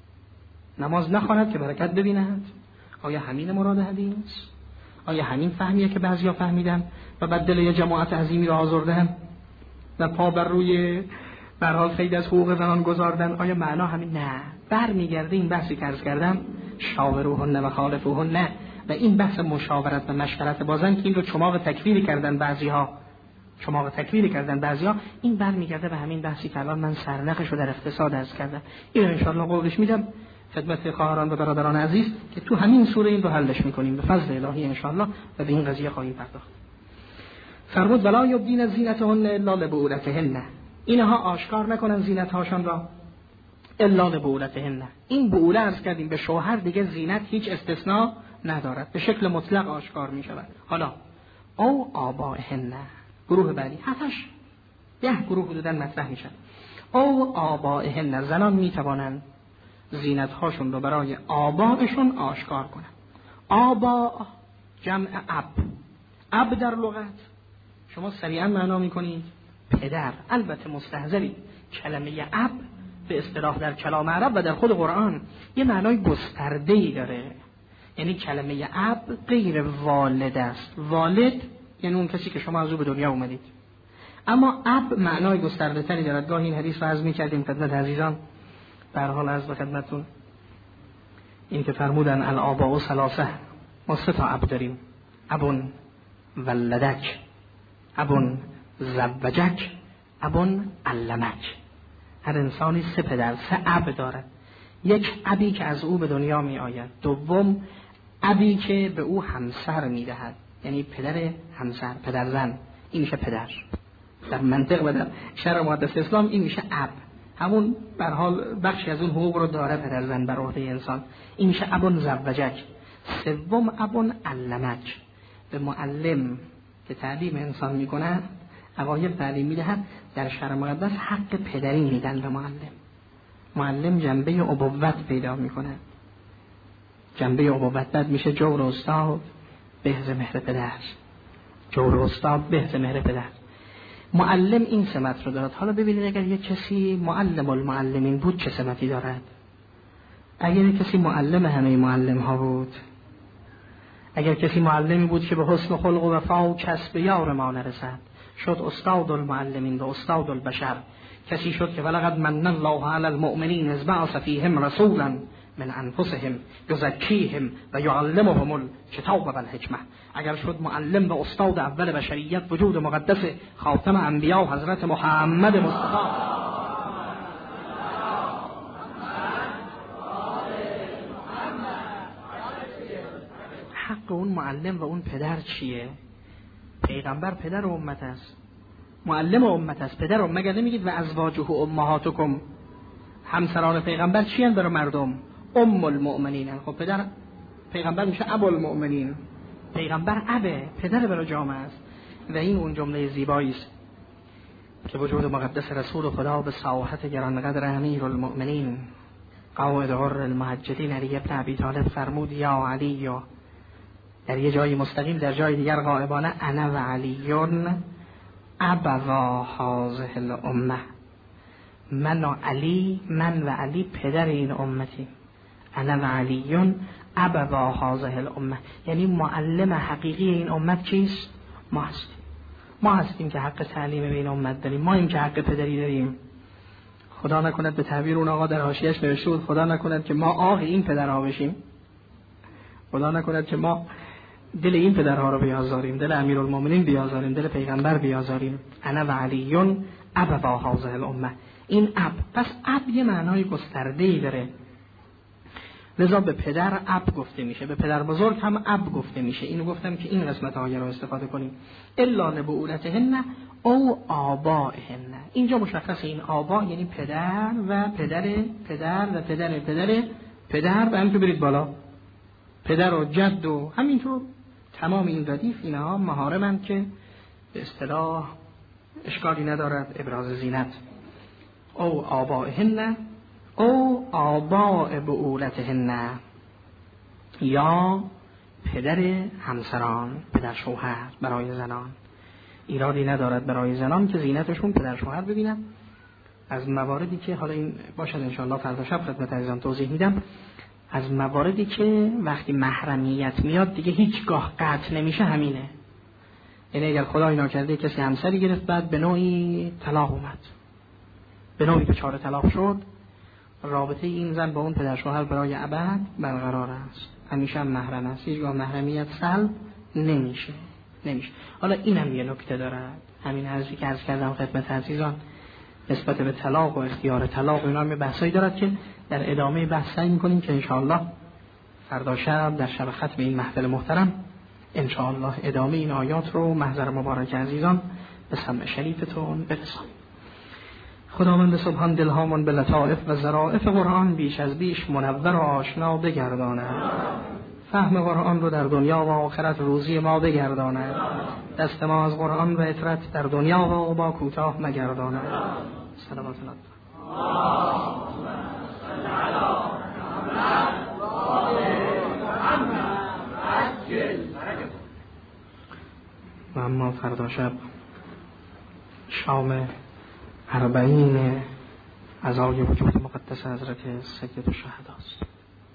نماز نخواند که برکت ببیند؟ آیا همین مراد حدیث؟ آیا همین فهمیه که بعضیا فهمیدن و بعد دل یه جماعت عظیمی را آزردن و پا بر روی به هر حال خیلی از حقوق زنان گذاردن؟ آیا معنا همین؟ نه. برمیگرده این بحثی که عرض کردم شاوروهن و خالفوهن، نه. و این بحث مشاورت و مشورت با زن که این رو چماق تکفیری کردن بعضی‌ها، چماق تکفیری کردن بعضی‌ها، این برمیگرده به همین بحثی که الان من سرنخش رو در اقتصاد عرض کردم. این ان شاء الله قولش میدم خدمت خواهران و برادران عزیز که تو همین سوره این رو حلش میکنیم به فضل الهی ان شاء الله و به این قضیه خواهیم پرداخت. فرمود ولا یبدین زینتهن الا لبعولتهن، اینها آشکار نکنن زینت هاشون را الا لبعولتهن. این بعوله عرض کردیم به شوهر دیگه زینت هیچ استثناء ندارد، به شکل مطلق آشکار می شود. حالا او آبائهن، گروه بعدی هفتش ده گروه حدوداً مطرح میشن. او آبائهن، زنان می توانند زینت هاشون رو برای آبائشون آشکار کنن. آبا جمع اب، اب در لغت شما سریعا معنا میکنید پدر، البته مستحضری کلمه اب به اصطلاح در کلام عرب و در خود قرآن یه معنای گسترده‌ای داره. یعنی کلمه اب غیر والد است. والد یعنی اون کسی که شما از او به دنیا اومدید، اما اب معنای گسترده تری دارد. گاهی این حدیث رو عرض می‌کردیم خدمت عزیزان، به هر حال عرض به خدمتتون این که فرمودن الآباء ثلاثه، ما سه تا اب داریم، ابون ولدک، ابون زوجک، ابون علمک. هر انسانی سه پدر، سه اب دارد. یک ابی که از او به دنیا می آید، دوم ابی که به او همسر می دهد، یعنی پدر همسر، پدر زن، این میشه پدر. در منطق و در شرع مقدس اسلام این میشه اب، همون به هر حال بخشی از اون حقوق رو داره پدر زن بر عهده انسان. این میشه ابون زوجک. سوم ابون علمک، به معلم که تعلیم انسان میکنه، اوایل تعلیم میدهد، در شرع مقدس حق پدری میدن به معلم. معلم جنبه ابوت پیدا میکنه، جنبه ابوت بعد میشه جور استاد بهز مهر پدر، جور استاد بهز مهر پدر. معلم این سمت رو دارد. حالا ببینید اگر یک کسی معلم المعلمین بود چه سمتی دارد؟ اگر کسی معلم همه معلم ها بود، اگر کسی معلمی بود که به حسن خلق و وفا و کسب یار ما نرسد، شد استاد المعلمین و استاد البشر. کسی شد که ولقد من الله علی المؤمنین اذ بعث فیهم رسولا من انفسهم یزکیهم و یعلمهم الکتاب و الحکمه. اگر شد معلم و استاد اول بشریت، وجود مقدس خاتم انبیا حضرت محمد مصطفی، حق اون معلم و اون پدر چیه؟ پیغمبر پدر امت است، معلم امت است، پدر امت. مگر نمیگید و ازواجه امهاتکم، همسران پیغمبر چی هستند برای مردم؟ ام المؤمنین. خب پدر پیغمبر میشه ابو المؤمنین، پیغمبر ابه، پدر برای جامعه است. و این اون جمله زیبایی است که وجود مقدس رسول خدا به ساحت گرانقدر امیر المؤمنین قائد غر المحجلین علی ابن ابی طالب فرمود یا علی، یا در یه جای مستقیم، در جای دیگر غائبانه انا و علیون ابوا هذه الامه، من و علی، من و علی پدر این امتی. انا و علیون ابوا هذه الامه، یعنی معلم حقیقی این امت کیست؟ ما هستیم. ما هستیم که حق تعلیم به این امت داریم، ما این که حق پدری داریم. خدا نکند به تعبیر اون آقا در حاشیه‌اش نوشته بود خدا نکند که ما آه این پدرها بشیم، خدا نکند که ما دل این پدرها رو بیازاریم، دل امیرالمومنین بیازاریم، دل پیغمبر بیازاریم. انا و علیون ابوا هذه الامه. این اب، پس اب یه معنای گسترده‌ای داره، لذا به پدر اب گفته میشه، به پدر بزرگ هم اب گفته میشه. اینو گفتم که این قسمت آیه رو استفاده کنیم. الا لبعولتهن او آبائهن. اینجا مشخص این آبا یعنی پدر و پدر پدر و پدر پدر پدر و همینطور برید بالا، پدر و جد و همینطور تمام این ردیف اینها محارمند که به اصطلاح اشکالی ندارد ابراز زینت. او آبائهن او آباء بعولتهن، یا پدر همسران، پدر شوهر برای زنان. ایرادی ندارد برای زنان که زینتشون پدر شوهر ببینن. از مواردی که حالا این باشد انشاءالله فردا شب خدمت عزیزان توضیح میدم، از مواردی که وقتی محرمیت میاد دیگه هیچگاه قطع نمیشه همینه. یعنی اگر خدای ناکرده کسی همسری گرفت بعد به نوعی طلاق اومد، به نوعی دچار طلاق شد، رابطه این زن با اون پدر شوهر برای ابد برقرار است، همیشه هم محرم است، هیچگاه محرمیت سلب نمیشه نمیشه. حالا اینم یه نکته دارد، همین عرضی که عرض کردم خدمت عزیزان نسبت به طلاق و اختیار طلاق، اینا هم بحثایی دارد که در ادامه بحث سعی می‌کنیم که انشاءالله فردا شب در شب ختم این محفل محترم انشاءالله ادامه این آیات رو محضر مبارک عزیزان به سمع شریفتون برسانیم. خداوند سبحان دلهامون به لطائف و ظرائف قرآن بیش از بیش منور و آشنا بگرداند، فهم قرآن رو در دنیا و آخرت روزی ما بگرداند، دست ما از قرآن و اطرت در دنیا و عقبا کوتاه مگرداند. صلوات الله و اما فردا شب شام اربعین عزای وجود مقدس حضرت سید الشهدا است.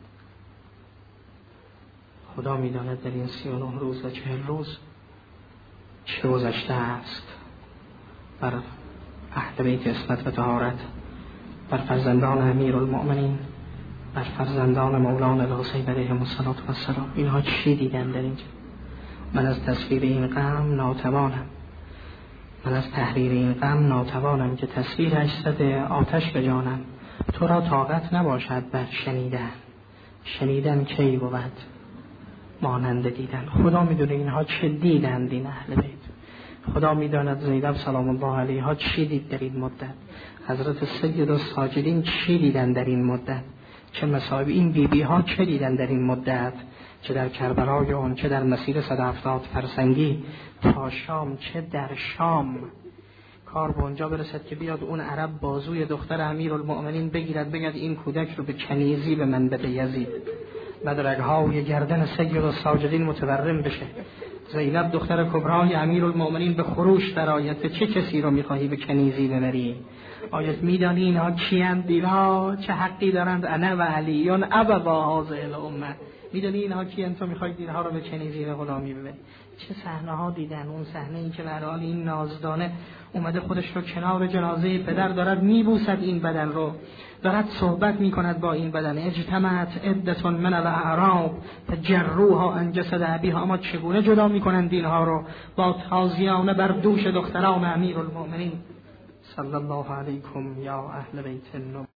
خدا می‌داند در این سی و نه روز و چهل روز چه گذشته است بر اهل بیت عصمت و طهارت، بر فرزندان امیرالمؤمنین، بر فرزندان مولانا الحسین علیهم السلام. اینها چی دیدن در اینجا؟ من از تصویر این غم ناتوانم، من از تحریر این غم ناتوانم که تصویرش زده آتش به جانم. تو را طاقت نباشد بر شنیدن، شنیدن کی بود مانند دیدن. خدا میدونه اینها چه دیدند این اهل بیت. خدا میداند زینب سلام الله علیها چی دید در این مدت، حضرت سید الساجدین چی دیدن در این مدت، چه مصائب این بی بی ها چه دیدن در این مدت، چه در کربلای اون، چه در مسیر صد و هفتاد فرسنگی تا شام، چه در شام. کار به اونجا برسد که بیاد اون عرب بازوی دختر امیرالمؤمنین بگیرد بگد این کودک رو به کنیزی به من بده یزید، بعد رگ‌های گردن سید الساجدین متورم بشه، زینب دختر کبرای امیرالمؤمنین به خروش درآید. چه کسی رو می‌خواهی به کنیزی ببری؟ آیت میدانی اینها کیند؟ اینها چه حقی دارند؟ انا و علیون ابوا هذه الامه. میدونی اینها کیند؟ تو می‌خوای اینها رو به کنیزی و غلامی ببری؟ چه صحنه ها دیدن. اون صحنه این که به حال این نازدانه اومده خودش رو کنار جنازه پدر دارد میبوسد این بدن رو، دارد صحبت میکند با این بدن. اجتمعت عدة من الاعراب فجروها عن جسد ابیها. اما چگونه جدا میکنند اینها رو با تازیانه بر دوش دختران امیرالمؤمنین. صلی الله علیکم یا اهل بیت النبی.